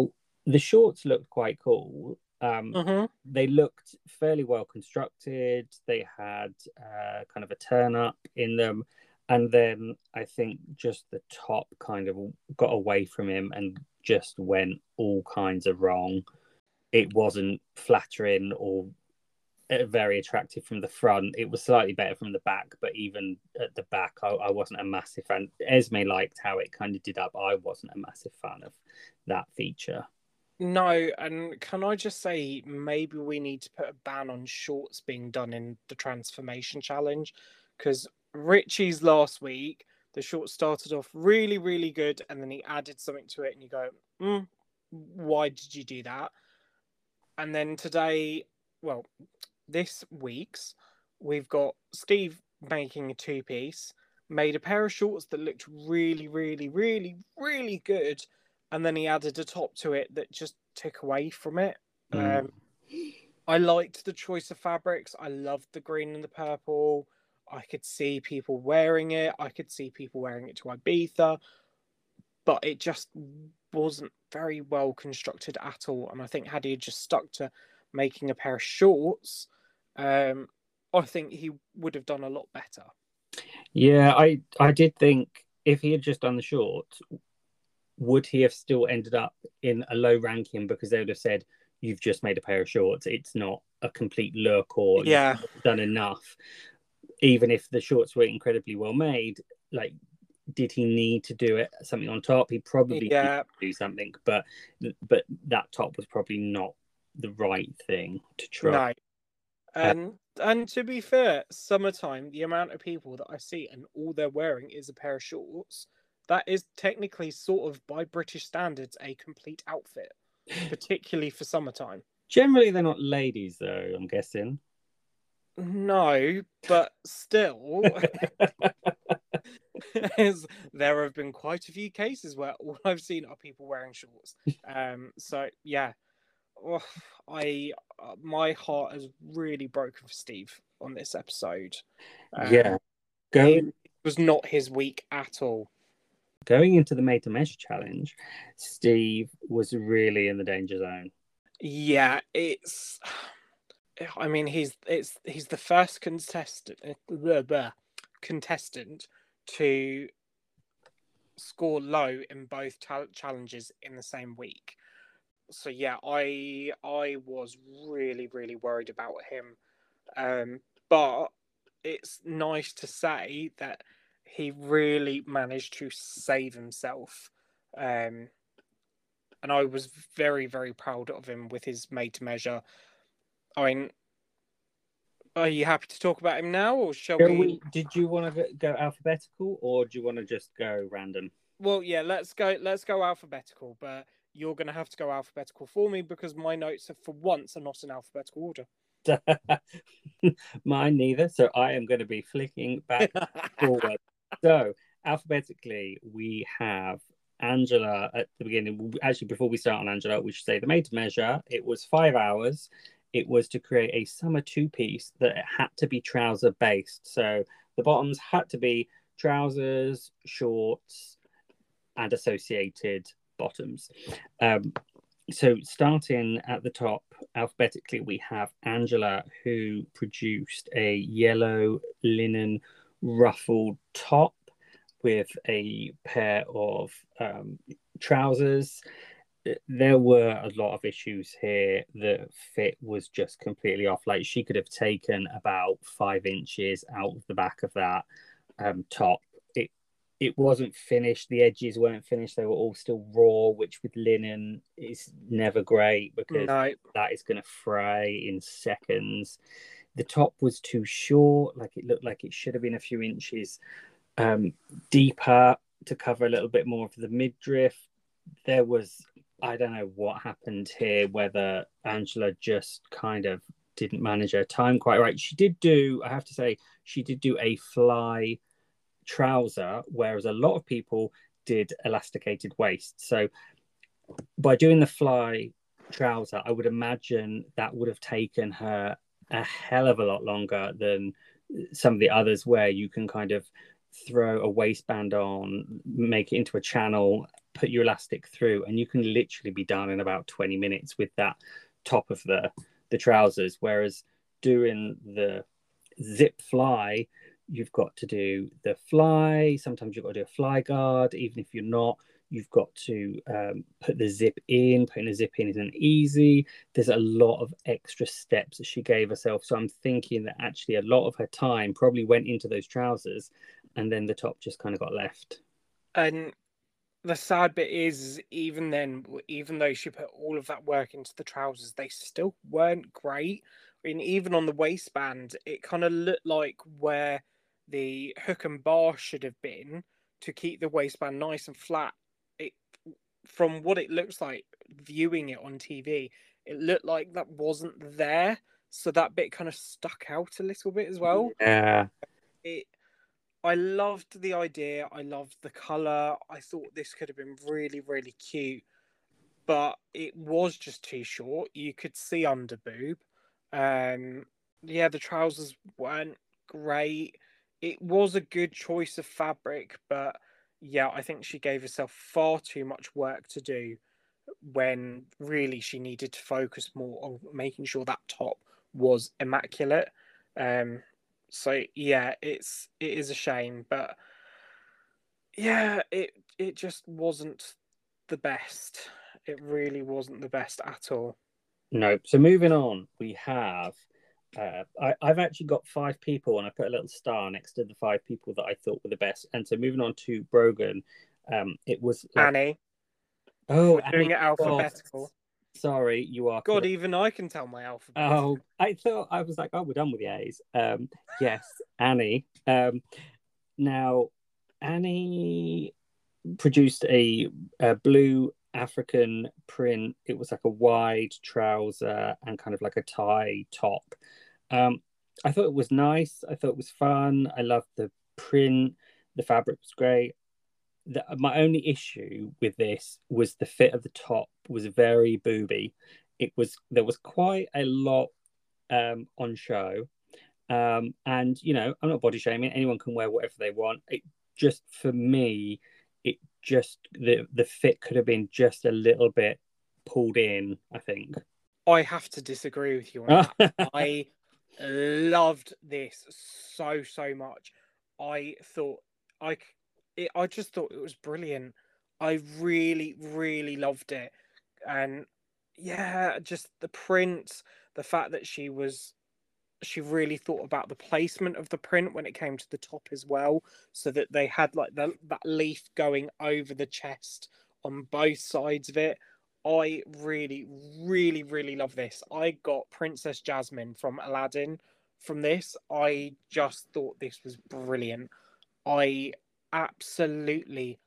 The shorts looked quite cool. Mm-hmm. They looked fairly well constructed. They had kind of a turn up in them. And then I think just the top kind of got away from him and just went all kinds of wrong. It wasn't flattering or very attractive from the front. It was slightly better from the back, but even at the back, I wasn't a massive fan. Esme liked how it kind of did up. I wasn't a massive fan of that feature. No, and can I just say maybe we need to put a ban on shorts being done in the transformation challenge? Because Richie's last week, the short started off really, really good, and then he added something to it, and you go, why did you do that? And then today, well, this week's, we've got Steve making a two piece, made a pair of shorts that looked really, really, really, really good, and then he added a top to it that just took away from it. Mm. I liked the choice of fabrics. I loved the green and the purple. I could see people wearing it. I could see people wearing it to Ibiza, but it just wasn't very well constructed at all. And I think had he just stuck to making a pair of shorts, I think he would have done a lot better. Yeah, I did think if he had just done the shorts, would he have still ended up in a low ranking because they would have said, you've just made a pair of shorts. It's not a complete look or you've Yeah, done enough. Even if the shorts were incredibly well made, like, did he need to do it something on top? He probably needed yeah, to do something, but that top was probably not the right thing to try. no. And to be fair, summertime, the amount of people that I see and all they're wearing is a pair of shorts, that is technically sort of by British standards a complete outfit, particularly for summertime. Generally, they're not ladies, though, I'm guessing. No, but still, there have been quite a few cases where all I've seen are people wearing shorts. So yeah, oh, I my heart has really broken for Steve on this episode. Yeah. It Going was not his week at all. going into the made to measure challenge, Steve was really in the danger zone. Yeah, it's. I mean, he's the first contestant to score low in both challenges in the same week. So yeah, I was really really worried about him, but it's nice to say that he really managed to save himself, and I was very very proud of him with his made to measure. I mean, are you happy to talk about him now, or shall we? Did you want to go alphabetical or do you want to just go random? Well, yeah, let's go. Let's go alphabetical, but you're going to have to go alphabetical for me because my notes are for once are not in alphabetical order. Mine neither. So I am going to be flicking back forward. So alphabetically, we have Angela at the beginning. Actually, before we start on Angela, we should say the made to measure. It was 5 hours. It was to create a summer two piece that had to be trouser based. So the bottoms had to be trousers, shorts, and associated bottoms. So starting at the top alphabetically, we have Angela, who produced a yellow linen ruffled top with a pair of trousers. There were a lot of issues here. The fit was just completely off. Like, she could have taken about 5 inches out of the back of that top. It wasn't finished. The edges weren't finished. They were all still raw, which with linen is never great because No, that is going to fray in seconds. The top was too short. Like, it looked like it should have been a few inches deeper to cover a little bit more of the midriff. There was, I don't know what happened here, whether Angela just kind of didn't manage her time quite right. She did do, I have to say, she did do a fly trouser, whereas a lot of people did elasticated waist. So by doing the fly trouser, I would imagine that would have taken her a hell of a lot longer than some of the others where you can kind of throw a waistband on, make it into a channel, put your elastic through, and you can literally be done in about 20 minutes with that top of the trousers. Whereas doing the zip fly, you've got to do the fly. Sometimes you've got to do a fly guard, even if you're not. You've got to put the zip in. Putting the zip in isn't easy. There's a lot of extra steps that she gave herself. So I'm thinking that actually a lot of her time probably went into those trousers, and then the top just kind of got left. And the sad bit is, even then, even though she put all of that work into the trousers, they still weren't great. I mean, even on the waistband, it kind of looked like where the hook and bar should have been to keep the waistband nice and flat. It, from what it looks like, viewing it on TV, it looked like that wasn't there. So that bit kind of stuck out a little bit as well. Yeah. It I loved the idea. I loved the color. I thought this could have been really, really cute, but it was just too short. You could see under boob. Yeah, the trousers weren't great. It was a good choice of fabric, but yeah, I think she gave herself far too much work to do when really she needed to focus more on making sure that top was immaculate. Um, so yeah, it is a shame, but yeah, it just wasn't the best. It really wasn't the best at all. No. So moving on, we have. I've actually got 5 people, and I put a little star next to the 5 people that I thought were the best. And so moving on to Brogan, it was like, Annie, if oh, we're doing Annie, it God, alphabetical. sorry, you are God, correct. even I can tell my alphabet. Oh, I thought I was like, oh, we're done with the A's. Yes, Annie. Now, Annie produced a blue African print. It was like a wide trouser and kind of like a tie top. Um, I thought it was nice. I thought it was fun. I loved the print. The fabric was great. My only issue with this was the fit of the top was very booby. There was quite a lot on show. And I'm not body shaming. Anyone can wear whatever they want. It just for me, it just the fit could have been just a little bit pulled in, I think. I have to disagree with you on that. I loved this so much. I thought I I just thought it was brilliant. I really really loved it, and yeah, just the print, the fact that she really thought about the placement of the print when it came to the top as well, so that they had like that leaf going over the chest on both sides of it. I really, really, really love this. I got Princess Jasmine from Aladdin from this. I just thought this was brilliant. I absolutely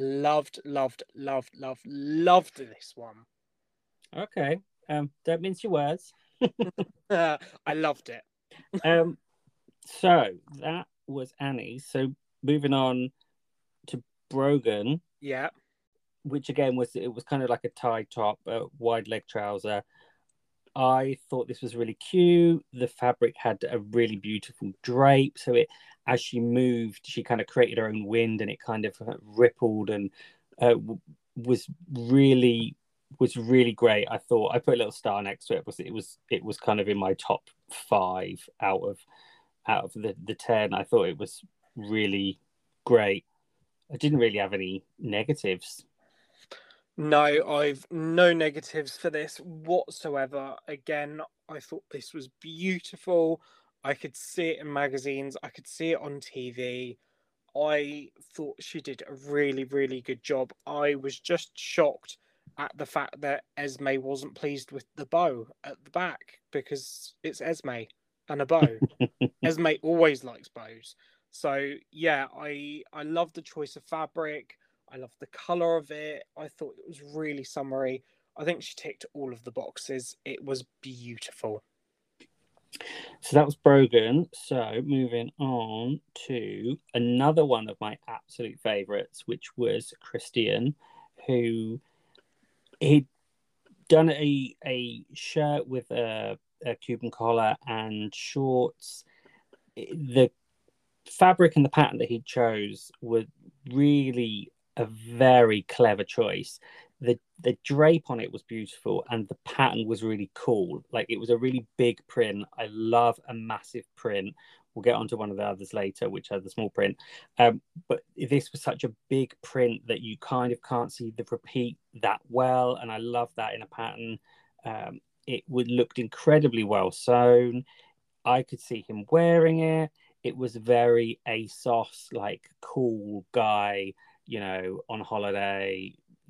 loved this one. Okay. Don't mince your words. I loved it. Um, so that was Annie. So moving on to Brogan, Yeah. which again was kind of like a tie top, wide leg trouser. I thought this was really cute. The fabric had a really beautiful drape, so it as she moved, she kind of created her own wind, and it kind of rippled and was really was really great. I thought I put a little star next to it. It was kind of in my top 5 out of the 10. I thought it was really great. I didn't really have any negatives. No, I've no negatives for this whatsoever. Again, I thought this was beautiful. I could see it in magazines, I could see it on TV. I thought she did a really, really good job. I was just shocked at the fact that Esme wasn't pleased with the bow at the back, because it's Esme and a bow. Esme always likes bows. So yeah, I love the choice of fabric. I love the color of it. I thought it was really summery. I think she ticked all of the boxes. It was beautiful. So that was Brogan. So moving on to another one of my absolute favourites, which was Christian, who he'd done a shirt with a Cuban collar and shorts. The fabric and the pattern that he chose were really a very clever choice. The drape on it was beautiful, and the pattern was really cool. Like, it was a really big print. I love a massive print. We'll get onto one of the others later, which are the small print. But this was such a big print that you kind of can't see the repeat that well, and I love that in a pattern. It would looked incredibly well sewn. I could see him wearing it. It was very ASOS, like cool guy, on holiday,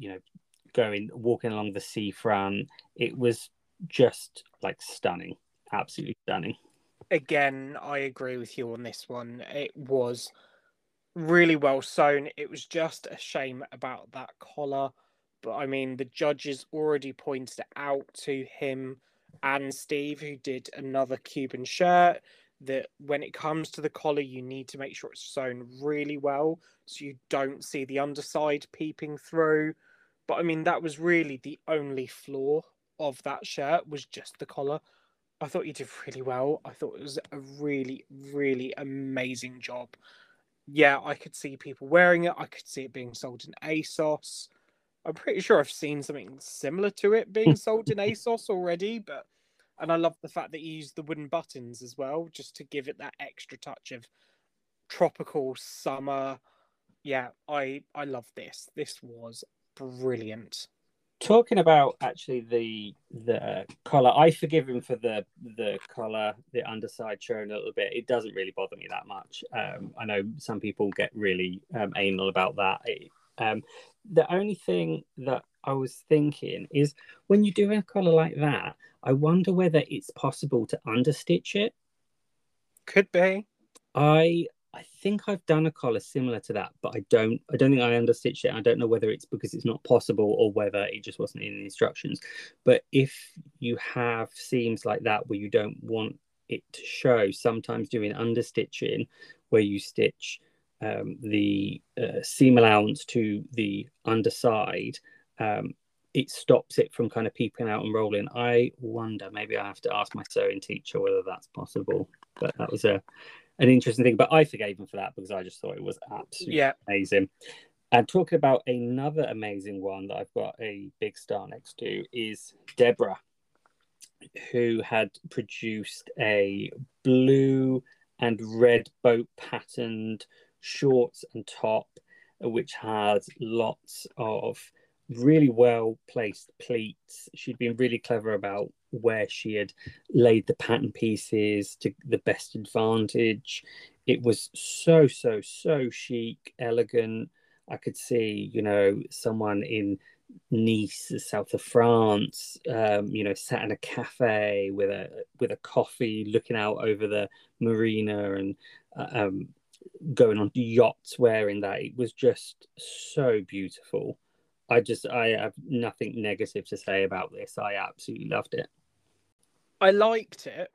walking along the seafront. It was just like stunning, absolutely stunning. Again, I agree with you on this one. It was really well sewn. It was just a shame about that collar. But I mean, the judges already pointed it out to him and Steve, who did another Cuban shirt, that when it comes to the collar, you need to make sure it's sewn really well so you don't see the underside peeping through. But I mean, that was really the only flaw of that shirt, was just the collar. I thought you did really well. I thought it was a really, really amazing job. Yeah, I could see people wearing it. I could see it being sold in ASOS. I'm pretty sure I've seen something similar to it being sold in ASOS already, and I love the fact that you used the wooden buttons as well, just to give it that extra touch of tropical summer. Yeah, I love this. This was brilliant. Talking about actually the collar, I forgive him for the collar, the underside showing a little bit. It doesn't really bother me that much. I know some people get really anal about that. The only thing that I was thinking is, when you do a collar like that, I wonder whether it's possible to understitch it. Could be. I think I've done a collar similar to that, but I don't think I understitched it. I don't know whether it's because it's not possible or whether it just wasn't in the instructions. But if you have seams like that where you don't want it to show, sometimes doing understitching, where you stitch the seam allowance to the underside, it stops it from kind of peeping out and rolling. I wonder, maybe I have to ask my sewing teacher whether that's possible. But that was an interesting thing. But I forgave him for that because I just thought it was absolutely amazing. And talking about another amazing one that I've got a big star next to is Deborah, who had produced a blue and red boat patterned shorts and top, which has lots of really well placed pleats. She'd been really clever about where she had laid the pattern pieces to the best advantage. It was so chic, elegant. I could see, someone in Nice, south of France, sat in a cafe with a coffee, looking out over the marina, and going on yachts wearing that. It was just so beautiful. I have nothing negative to say about this. I absolutely loved it. I liked it.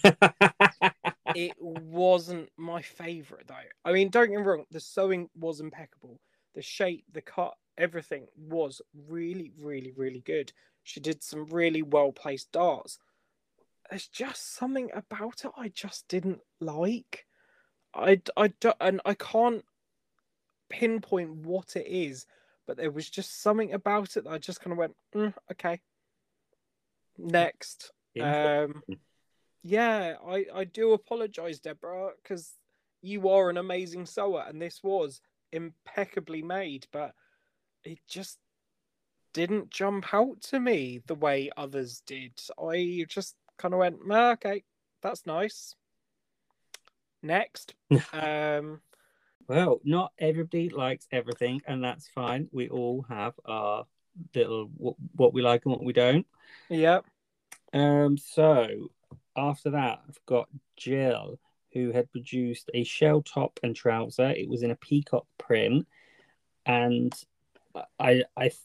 It wasn't my favorite though. I mean, don't get me wrong, the sewing was impeccable. The shape, the cut, everything was really, really, really good. She did some really well placed darts. There's just something about it I just didn't like. I don't, and I can't pinpoint what it is, but there was just something about it that I just kind of went, okay, next. Yeah, I do apologize, Deborah, because you are an amazing sewer, and this was impeccably made, but it just didn't jump out to me the way others did. I just kind of went, okay, that's nice. Next. Well, not everybody likes everything, and that's fine. We all have our little what we like and what we don't. Yeah. So after that, I've got Jill, who had produced a shell top and trouser. It was in a peacock print, and I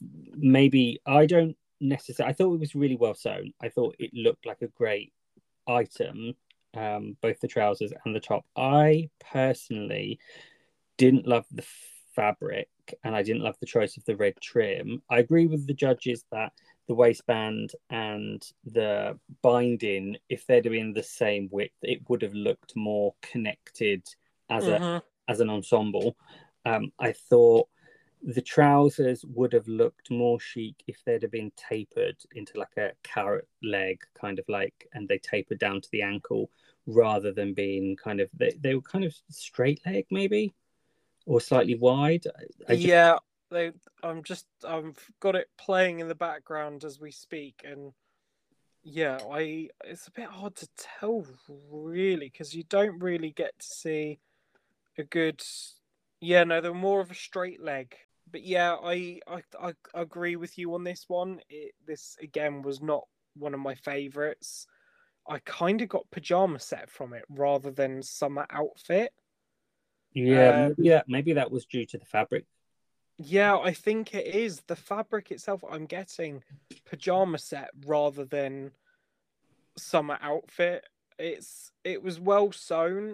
don't necessarily. I thought it was really well sewn. I thought it looked like a great item, both the trousers and the top. I personally didn't love the fabric, and I didn't love the choice of the red trim. I agree with the judges that the waistband and the binding, if they're doing the same width, it would have looked more connected as an ensemble. I thought the trousers would have looked more chic if they'd have been tapered into like a carrot leg, kind of like, and they tapered down to the ankle rather than being kind of, they were kind of straight leg maybe, or slightly wide. I just, Yeah, I've got it playing in the background as we speak, and yeah, I it's a bit hard to tell really because you don't really get to see a good. Yeah, no, they're more of a straight leg. But yeah, I agree with you on this one. This again was not one of my favorites. I kind of got pajama set from it rather than summer outfit. yeah, Uh, maybe that was due to the fabric. yeah, I think it is the fabric itself. I'm getting pajama set rather than summer outfit. It was well sewn.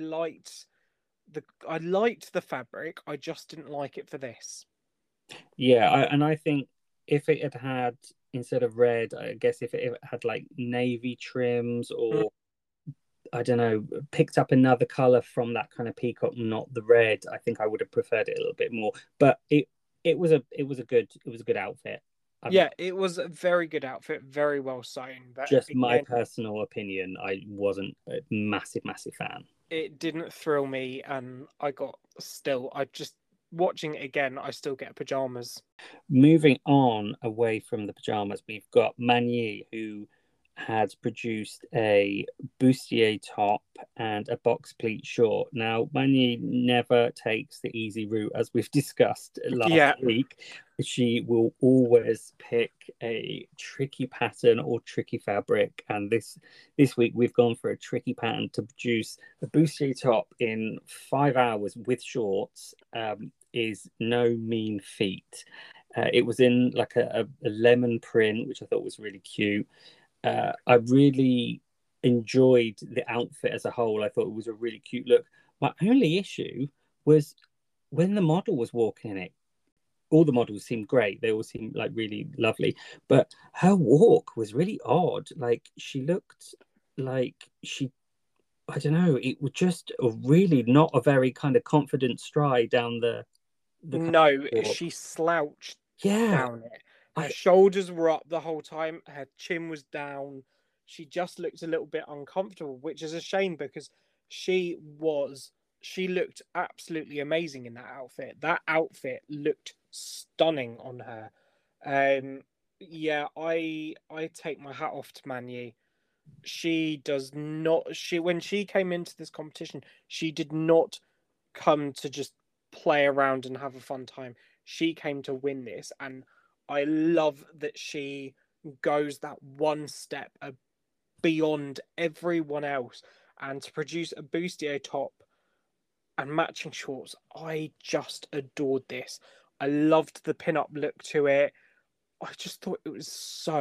I liked the fabric. I just didn't like it for this. Yeah, and I think if it had had, instead of red, I guess if it had like navy trims, Mm. or I don't know, picked up another color from that kind of peacock, not the red, I think I would have preferred it a little bit more. But it was a good outfit. Yeah, it was a very good outfit, very well sewn. But Just my again, personal opinion, I wasn't a massive fan. it didn't thrill me, and I just watching it again. I still get pajamas. Moving on away from the pajamas, we've got Magny, who had produced a bustier top and a box pleat short. Now, Magny never takes the easy route, as we've discussed last Yeah, week. She will always pick a tricky pattern or tricky fabric, and this week we've gone for a tricky pattern to produce a bustier top in 5 hours with shorts. Is no mean feat. It was in like a lemon print, which I thought was really cute. I really enjoyed the outfit as a whole. I thought it was a really cute look. My only issue was when the model was walking in it. All the models seemed great. They all seemed like really lovely, but her walk was really odd. Like she looked like I don't know. It was just a really not a very kind of confident stride down the kind no, of walk. she slouched Yeah, down it. Her I shoulders were up the whole time. Her chin was down. She just looked a little bit uncomfortable, which is a shame because she was. She looked absolutely amazing in that outfit. That outfit looked stunning on her. Um, yeah, I take my hat off to Manu. She does not. She when she came into this competition, she did not come to just play around and have a fun time. She came to win this, and I love that she goes that one step beyond everyone else. And to produce a bustier top and matching shorts, I just adored this. I loved the pin-up look to it. I just thought it was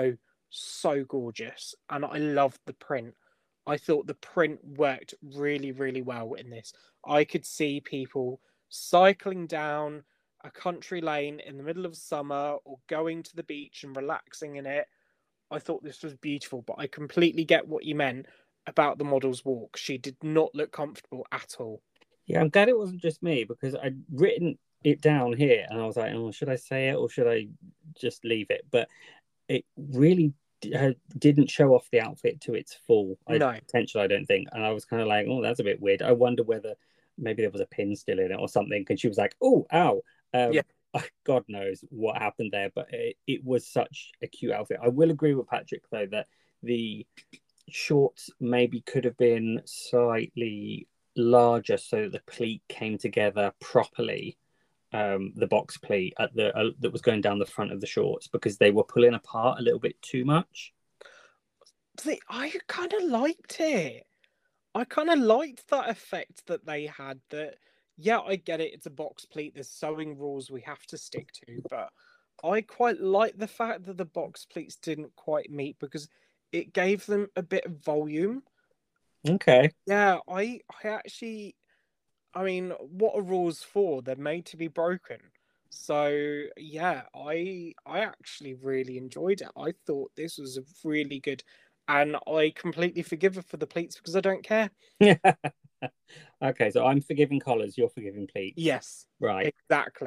so gorgeous, and I loved the print. I thought the print worked really well in this. I could see people cycling down a country lane in the middle of summer or going to the beach and relaxing in it. I thought this was beautiful, but I completely get what you meant about the model's walk. She did not look comfortable at all. Yeah, I'm glad it wasn't just me because I'd written it down here and I was like, oh, should I say it or should I just leave it? But it really didn't show off the outfit to its full No. potential, I don't think. And I was kind of like, oh, that's a bit weird. I wonder whether maybe there was a pin still in it or something. Because she was like, oh, ow. Yeah. God knows what happened there, but it was such a cute outfit. I will agree with Patrick, though, that the shorts maybe could have been slightly larger so that the pleat came together properly, the box pleat at the that was going down the front of the shorts because they were pulling apart a little bit too much. See, I kind of liked it. I kind of liked that effect that they had. That, yeah, I get it. It's a box pleat. There's sewing rules we have to stick to, but I quite like the fact that the box pleats didn't quite meet because it gave them a bit of volume. Okay. Yeah, I actually, I mean, what are rules for? They're made to be broken. So yeah, I actually really enjoyed it. I thought this was a really good, and I completely forgive her for the pleats because I don't care. Okay, so I'm forgiving collars, you're forgiving pleats. Yes, Right. exactly.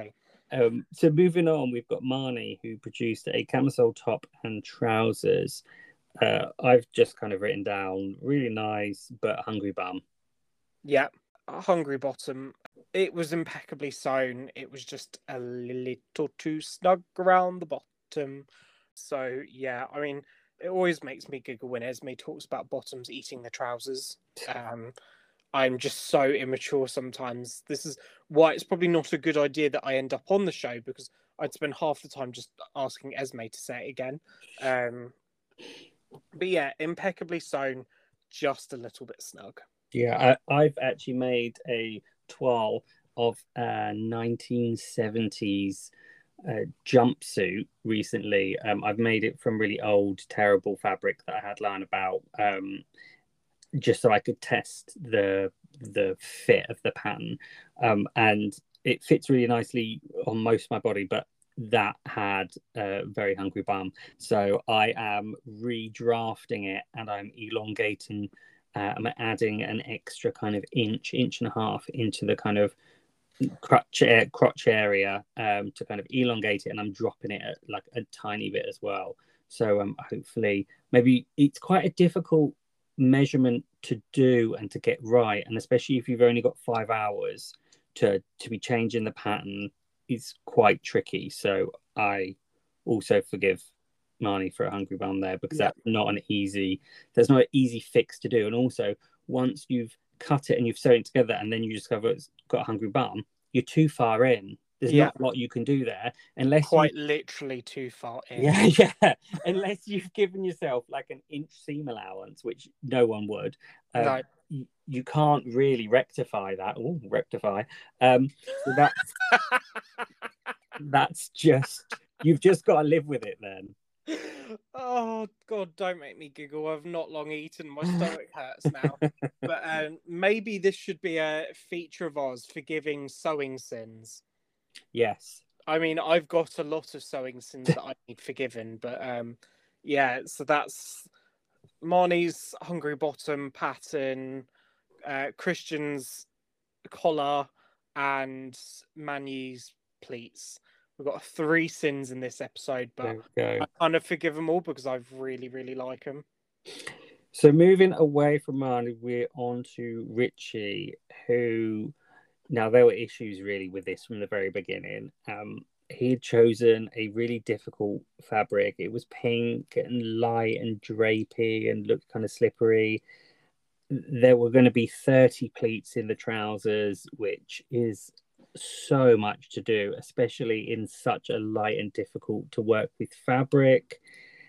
So moving on, we've got Marnie, who produced a camisole top and trousers. I've just kind of written down really nice but hungry bum. Yeah, hungry bottom. It was impeccably sewn. It was just a little too snug around the bottom. So yeah, I mean, it always makes me giggle when Esme talks about bottoms eating the trousers. I'm just so immature sometimes. This is why it's probably not a good idea that I end up on the show, because I'd spend half the time just asking Esme to say it again. But yeah, impeccably sewn, just a little bit snug. Yeah, I've actually made a toile of a 1970s jumpsuit recently. I've made it from really old, terrible fabric that I had lying about, just so I could test the fit of the pattern. And it fits really nicely on most of my body, but that had a very hungry bum. So I am redrafting it and I'm elongating. I'm adding an extra kind of inch and a half into the kind of crotch area to kind of elongate it, and I'm dropping it at like a tiny bit as well. So hopefully, maybe it's quite a difficult measurement to do and to get right, and especially if you've only got 5 hours to be changing the pattern, it's quite tricky. So I also forgive Marnie for a hungry bum there, because that's not an easy fix to do. And also, once you've cut it and you've sewn it together and then you discover it's got a hungry bum, you're too far in. There's not a lot you can do there unless literally too far in. Yeah. Unless you've given yourself like an inch seam allowance, which no one would. No. You can't really rectify that. Oh, rectify. So that's just, you've just got to live with it then. Oh God, don't make me giggle. I've not long eaten. My stomach hurts now. But maybe this should be a feature of ours, forgiving sewing sins. Yes. I mean, I've got a lot of sewing sins that I need forgiven, but yeah, so that's Marnie's hungry bottom pattern, Christian's collar, and Manu's pleats. We've got 3 sins in this episode, but I kind of forgive them all because I really, really like them. So moving away from Marnie, we're on to Richie, who, now there were issues really with this from the very beginning. He had chosen a really difficult fabric. It was pink and light and drapey and looked kind of slippery. There were going to be 30 pleats in the trousers, which is so much to do, especially in such a light and difficult to work with fabric.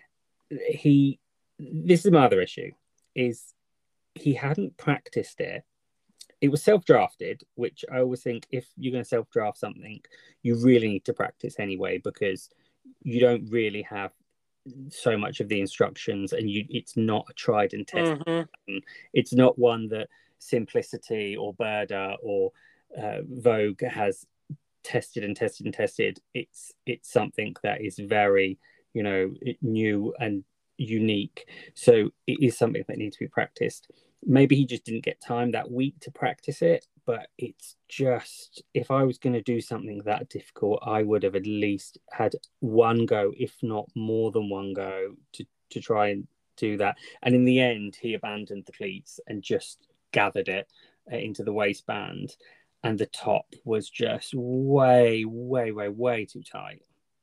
This is my other issue, is he hadn't practiced it. It was self-drafted, which I always think if you're going to self-draft something, you really need to practice anyway, because you don't really have so much of the instructions, and it's not a tried and tested. Mm-hmm. It's not one that Simplicity or Burda or Vogue has tested and tested and tested. It's something that is very, new and unique. So it is something that needs to be practiced. Maybe he just didn't get time that week to practice it, but it's just, if I was going to do something that difficult, I would have at least had one go, if not more than one go, to try and do that. And in the end, he abandoned the pleats and just gathered it into the waistband, and the top was just way, way, way, way too tight.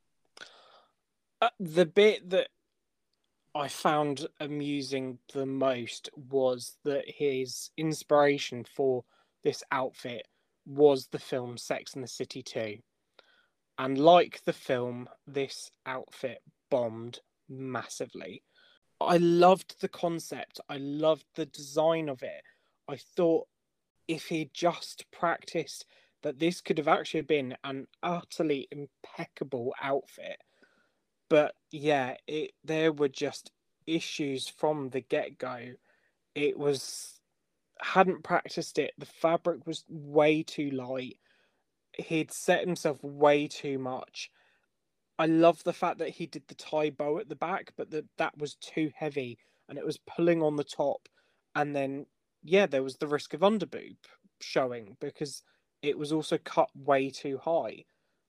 The bit that I found amusing the most was that his inspiration for this outfit was the film Sex and the City 2. And like the film, this outfit bombed massively. I loved the concept. I loved the design of it. I thought if he just practiced, that this could have actually been an utterly impeccable outfit. But yeah, there were just issues from the get-go. It was, hadn't practiced it. The fabric was way too light. He'd set himself way too much. I love the fact that he did the tie bow at the back, but that was too heavy and it was pulling on the top. And then, yeah, there was the risk of underboob showing because it was also cut way too high.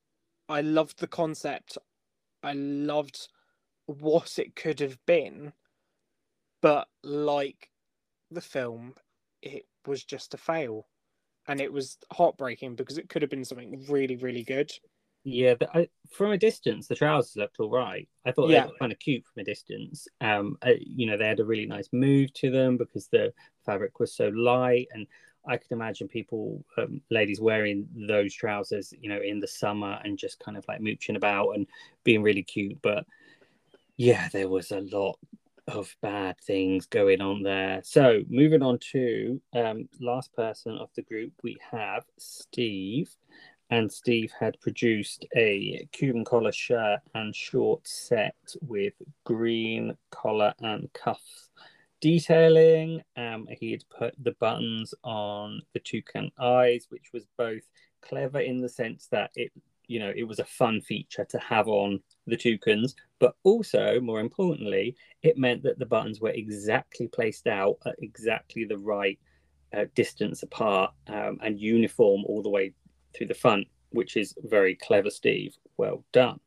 I loved the concept. I loved what it could have been, but like the film, it was just a fail, and it was heartbreaking because it could have been something really, really good. Yeah, from a distance, the trousers looked all right. I thought they Yeah, looked kind of cute from a distance. They had a really nice move to them because the fabric was so light, and I could imagine people, ladies wearing those trousers, in the summer and just kind of like mooching about and being really cute. But yeah, there was a lot of bad things going on there. So moving on to last person of the group, we have Steve. And Steve had produced a Cuban collar shirt and short set with green collar and cuffs detailing. He had put the buttons on the toucan eyes, which was both clever in the sense that it was a fun feature to have on the toucans, but also, more importantly, it meant that the buttons were exactly placed out at exactly the right distance apart, and uniform all the way through the front, which is very clever, Steve. Well done.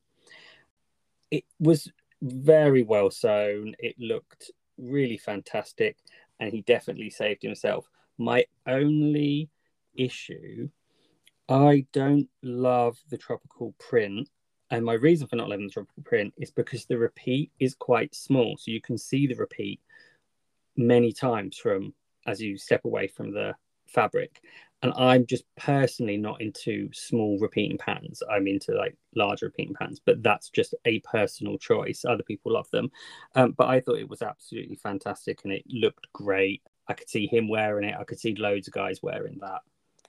It was very well sewn. It looked really fantastic, and he definitely saved himself. My only issue, I don't love the tropical print. And my reason for not loving the tropical print is because the repeat is quite small. So you can see the repeat many times from as you step away from the fabric. And I'm just personally not into small repeating patterns. I'm into like large repeating patterns, but that's just a personal choice. Other people love them. But I thought it was absolutely fantastic and it looked great. I could see him wearing it. I could see loads of guys wearing that.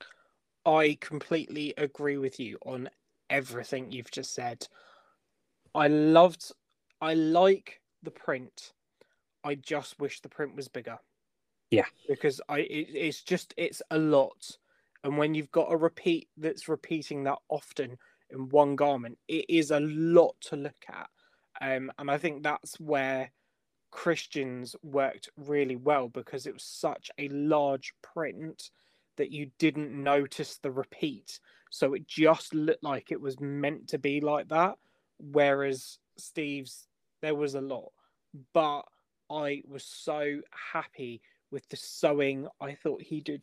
I completely agree with you on everything you've just said. I loved, I like the print. I just wish the print was bigger Yeah, because it's a lot, and when you've got a repeat that's repeating that often in one garment, it is a lot to look at. And I think that's where Christians worked really well because it was such a large print that you didn't notice the repeat. So it just looked like it was meant to be like that. Whereas Steve's, there was a lot. But I was so happy with the sewing. I thought he did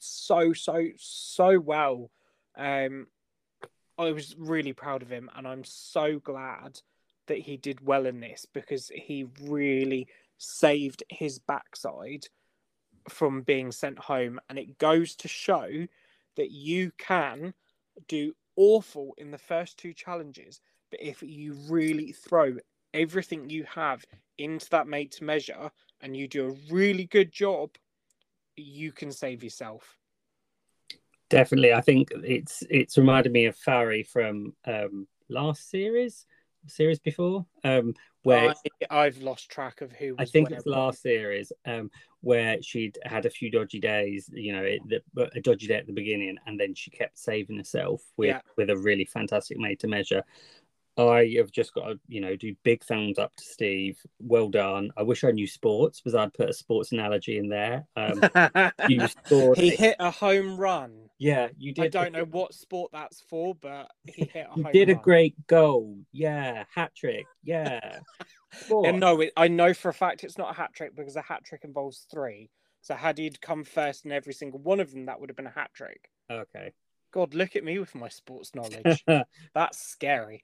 so well. Um, I was really proud of him, and I'm so glad that he did well in this because he really saved his backside from being sent home. And it goes to show that you can do awful in the first two challenges, but if you really throw everything you have into that made to measure and you do a really good job, you can save yourself. definitely. I think it's reminded me of Farry from last series before, where I've lost track of who I was think where. it's last series, where she'd had a few dodgy days, a dodgy day at the beginning, and then she kept saving herself with Yeah. with a really fantastic made to measure. I have just got to, do big thumbs up to Steve. Well done. I wish I knew sports, because I'd put a sports analogy in there. You scored. He hit a home run. Yeah, you I did. don't know what sport that's for, but he hit a You home did a run. great goal. Yeah, hat trick. Yeah. And Sport. no, I know for a fact it's not a hat trick because a hat trick involves three. So had he come first in every single one of them, that would have been a hat trick. Okay. God, look at me with my sports knowledge. That's scary.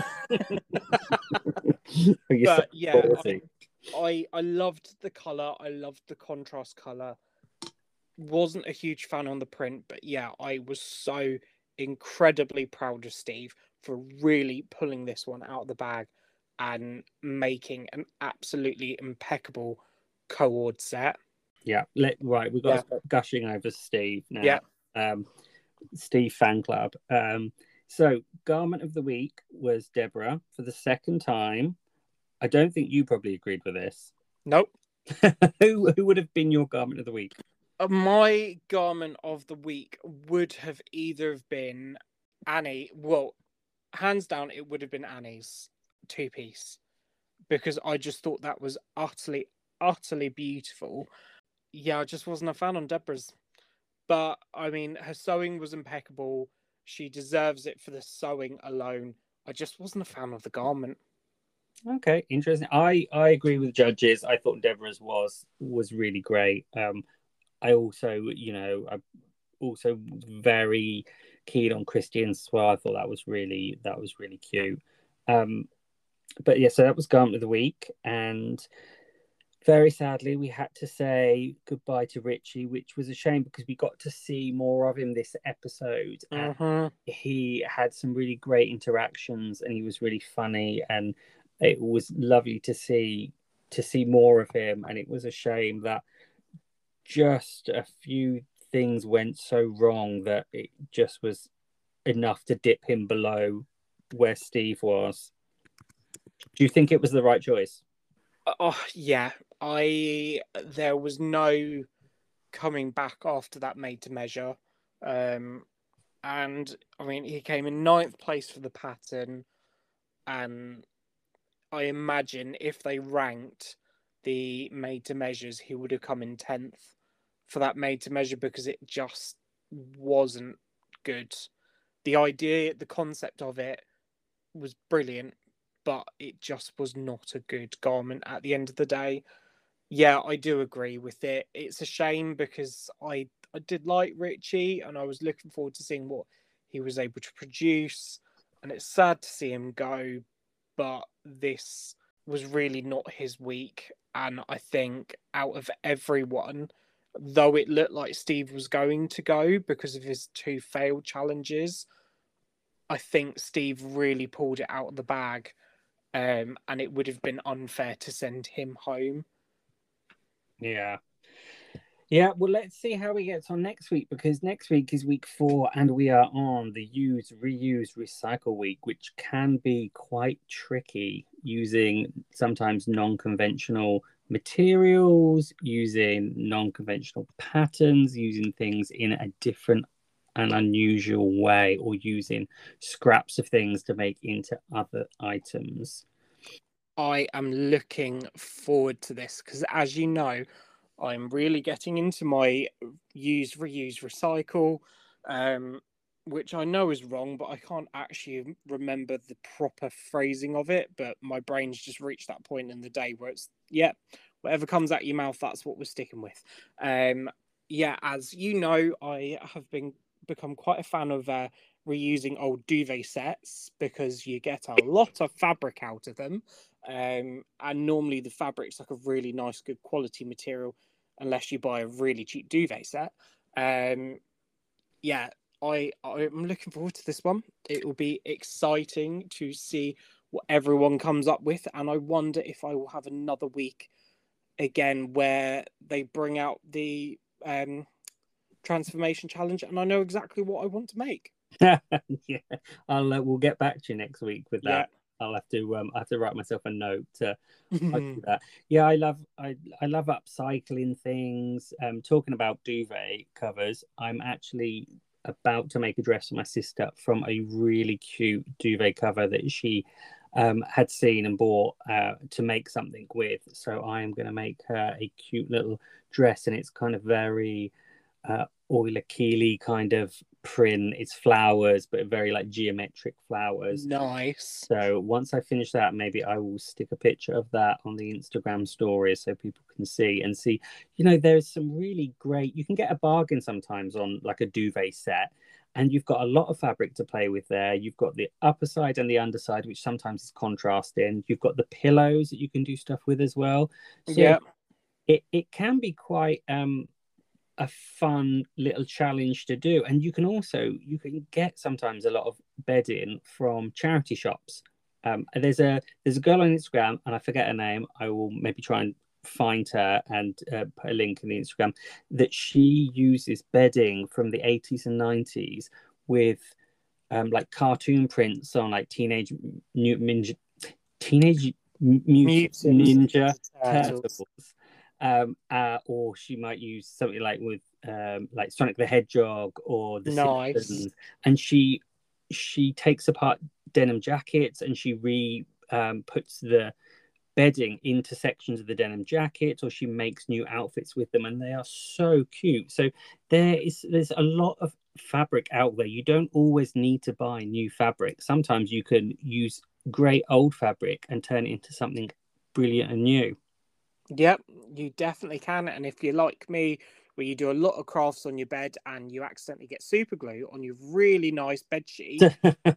You're so But yeah, sporty. I loved the color. I loved the contrast color. Wasn't a huge fan on the print, but yeah, I was so incredibly proud of Steve for really pulling this one out of the bag and making an absolutely impeccable co-ord set. Yeah. Right. We've got to Yeah, stop gushing over Steve now. yeah. Steve fan club. So garment of the week was Deborah for the second time. I don't think you probably agreed with this. Nope. Who would have been your garment of the week? My garment of the week would have either have been Annie. Well, hands down, it would have been Annie's two-piece because I just thought that was utterly beautiful. Yeah, I just wasn't a fan on Deborah's. But I mean, her sewing was impeccable. She deserves it for the sewing alone. I just wasn't a fan of the garment. Okay, interesting. I agree with judges. I thought Deborah's was really great. I also, I also very keen on Christian's as well. I thought that was really cute. Um, but yeah, so that was Garment of the Week, and very sadly, we had to say goodbye to Richie, which was a shame because we got to see more of him this episode. And Mm-hmm. he had some really great interactions, and he was really funny, and it was lovely to see more of him. And it was a shame that just a few things went so wrong that it just was enough to dip him below where Steve was. Do you think it was the right choice? Oh yeah, I there was no coming back after that made to measure. And I mean, he came in ninth place for the pattern, and I imagine if they ranked the made to measures, he would have come in 10th for that made to measure because it just wasn't good. The idea, the concept of it was brilliant, but it just was not a good garment at the end of the day. Yeah, I do agree with it. It's a shame because I did like Richie and I was looking forward to seeing what he was able to produce. And it's sad to see him go, but this was really not his week. And I think out of everyone, though it looked like Steve was going to go because of his two failed challenges, I think Steve really pulled it out of the bag. And it would have been unfair to send him home. Yeah. Yeah, well, let's see how he gets on next week because next week is week 4 and we are on the use, reuse, recycle week, which can be quite tricky using sometimes non conventional materials, using non conventional patterns, using things in a different and unusual way, or using scraps of things to make into other items. I am looking forward to this because, as you know, I'm really getting into my use, reuse, recycle, um, which I know is wrong, but I can't actually remember the proper phrasing of it. But my brain's just reached that point in the day where it's, yeah, whatever comes out your mouth, that's what we're sticking with. Yeah, as you know, I have become quite a fan of reusing old duvet sets because you get a lot of fabric out of them. And normally the fabric's like a really nice, good quality material, unless you buy a really cheap duvet set. Yeah, I'm looking forward to this one. It will be exciting to see what everyone comes up with, and I wonder if I will have another week again where they bring out the transformation challenge, and I know exactly what I want to make. Yeah, we'll get back to you next week with Yeah. that. I have to write myself a note to do that. Yeah, I love upcycling things. Talking about duvet covers, I'm actually about to make a dress for my sister from a really cute duvet cover that she had seen and bought to make something with. So I am going to make her a cute little dress, and it's kind of very Euler Keeley kind of print. It's flowers, but very like geometric flowers. Nice. So once I finish that, maybe I will stick a picture of that on the Instagram stories so people can see and see. There's some really great. You can get a bargain sometimes on like a duvet set, and you've got a lot of fabric to play with there. You've got the upper side and the underside, which sometimes is contrasting. You've got the pillows that you can do stuff with as well. So Yeah. it can be quite a fun little challenge to do. And you can get sometimes a lot of bedding from charity shops. There's a girl on Instagram, and I forget her name. I will maybe try and find her and put a link in the Instagram, that she uses bedding from the 80s and 90s with like cartoon prints on like teenage mutant Mutant ninja turtles. turtles, or she might use something like Sonic the Hedgehog or The Nice. Simpsons, and she takes apart denim jackets and she puts the bedding into sections of the denim jackets, or she makes new outfits with them, and they are so cute. So there's a lot of fabric out there. You don't always need to buy new fabric. Sometimes you can use great old fabric and turn it into something brilliant and new. Yep, you definitely can. And if you're like me, where you do a lot of crafts on your bed and you accidentally get super glue on your really nice bed sheet,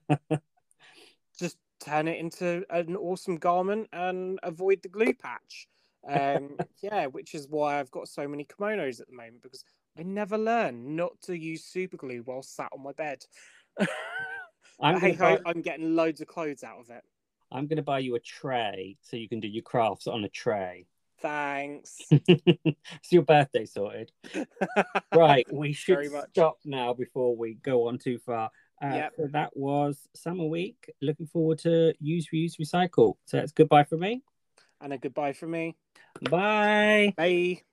just turn it into an awesome garment and avoid the glue patch. Yeah, which is why I've got so many kimonos at the moment, because I never learn not to use super glue while sat on my bed. I'm But hey gonna ho, buy I'm getting loads of clothes out of it. I'm gonna buy you a tray so you can do your crafts on a tray. Thanks. It's your birthday sorted. Right, we Thanks should very much. stop now before we go on too far. Yep. So that was Summer Week. Looking forward to use, reuse, recycle. So it's goodbye from me. And a goodbye from me. Bye. Bye.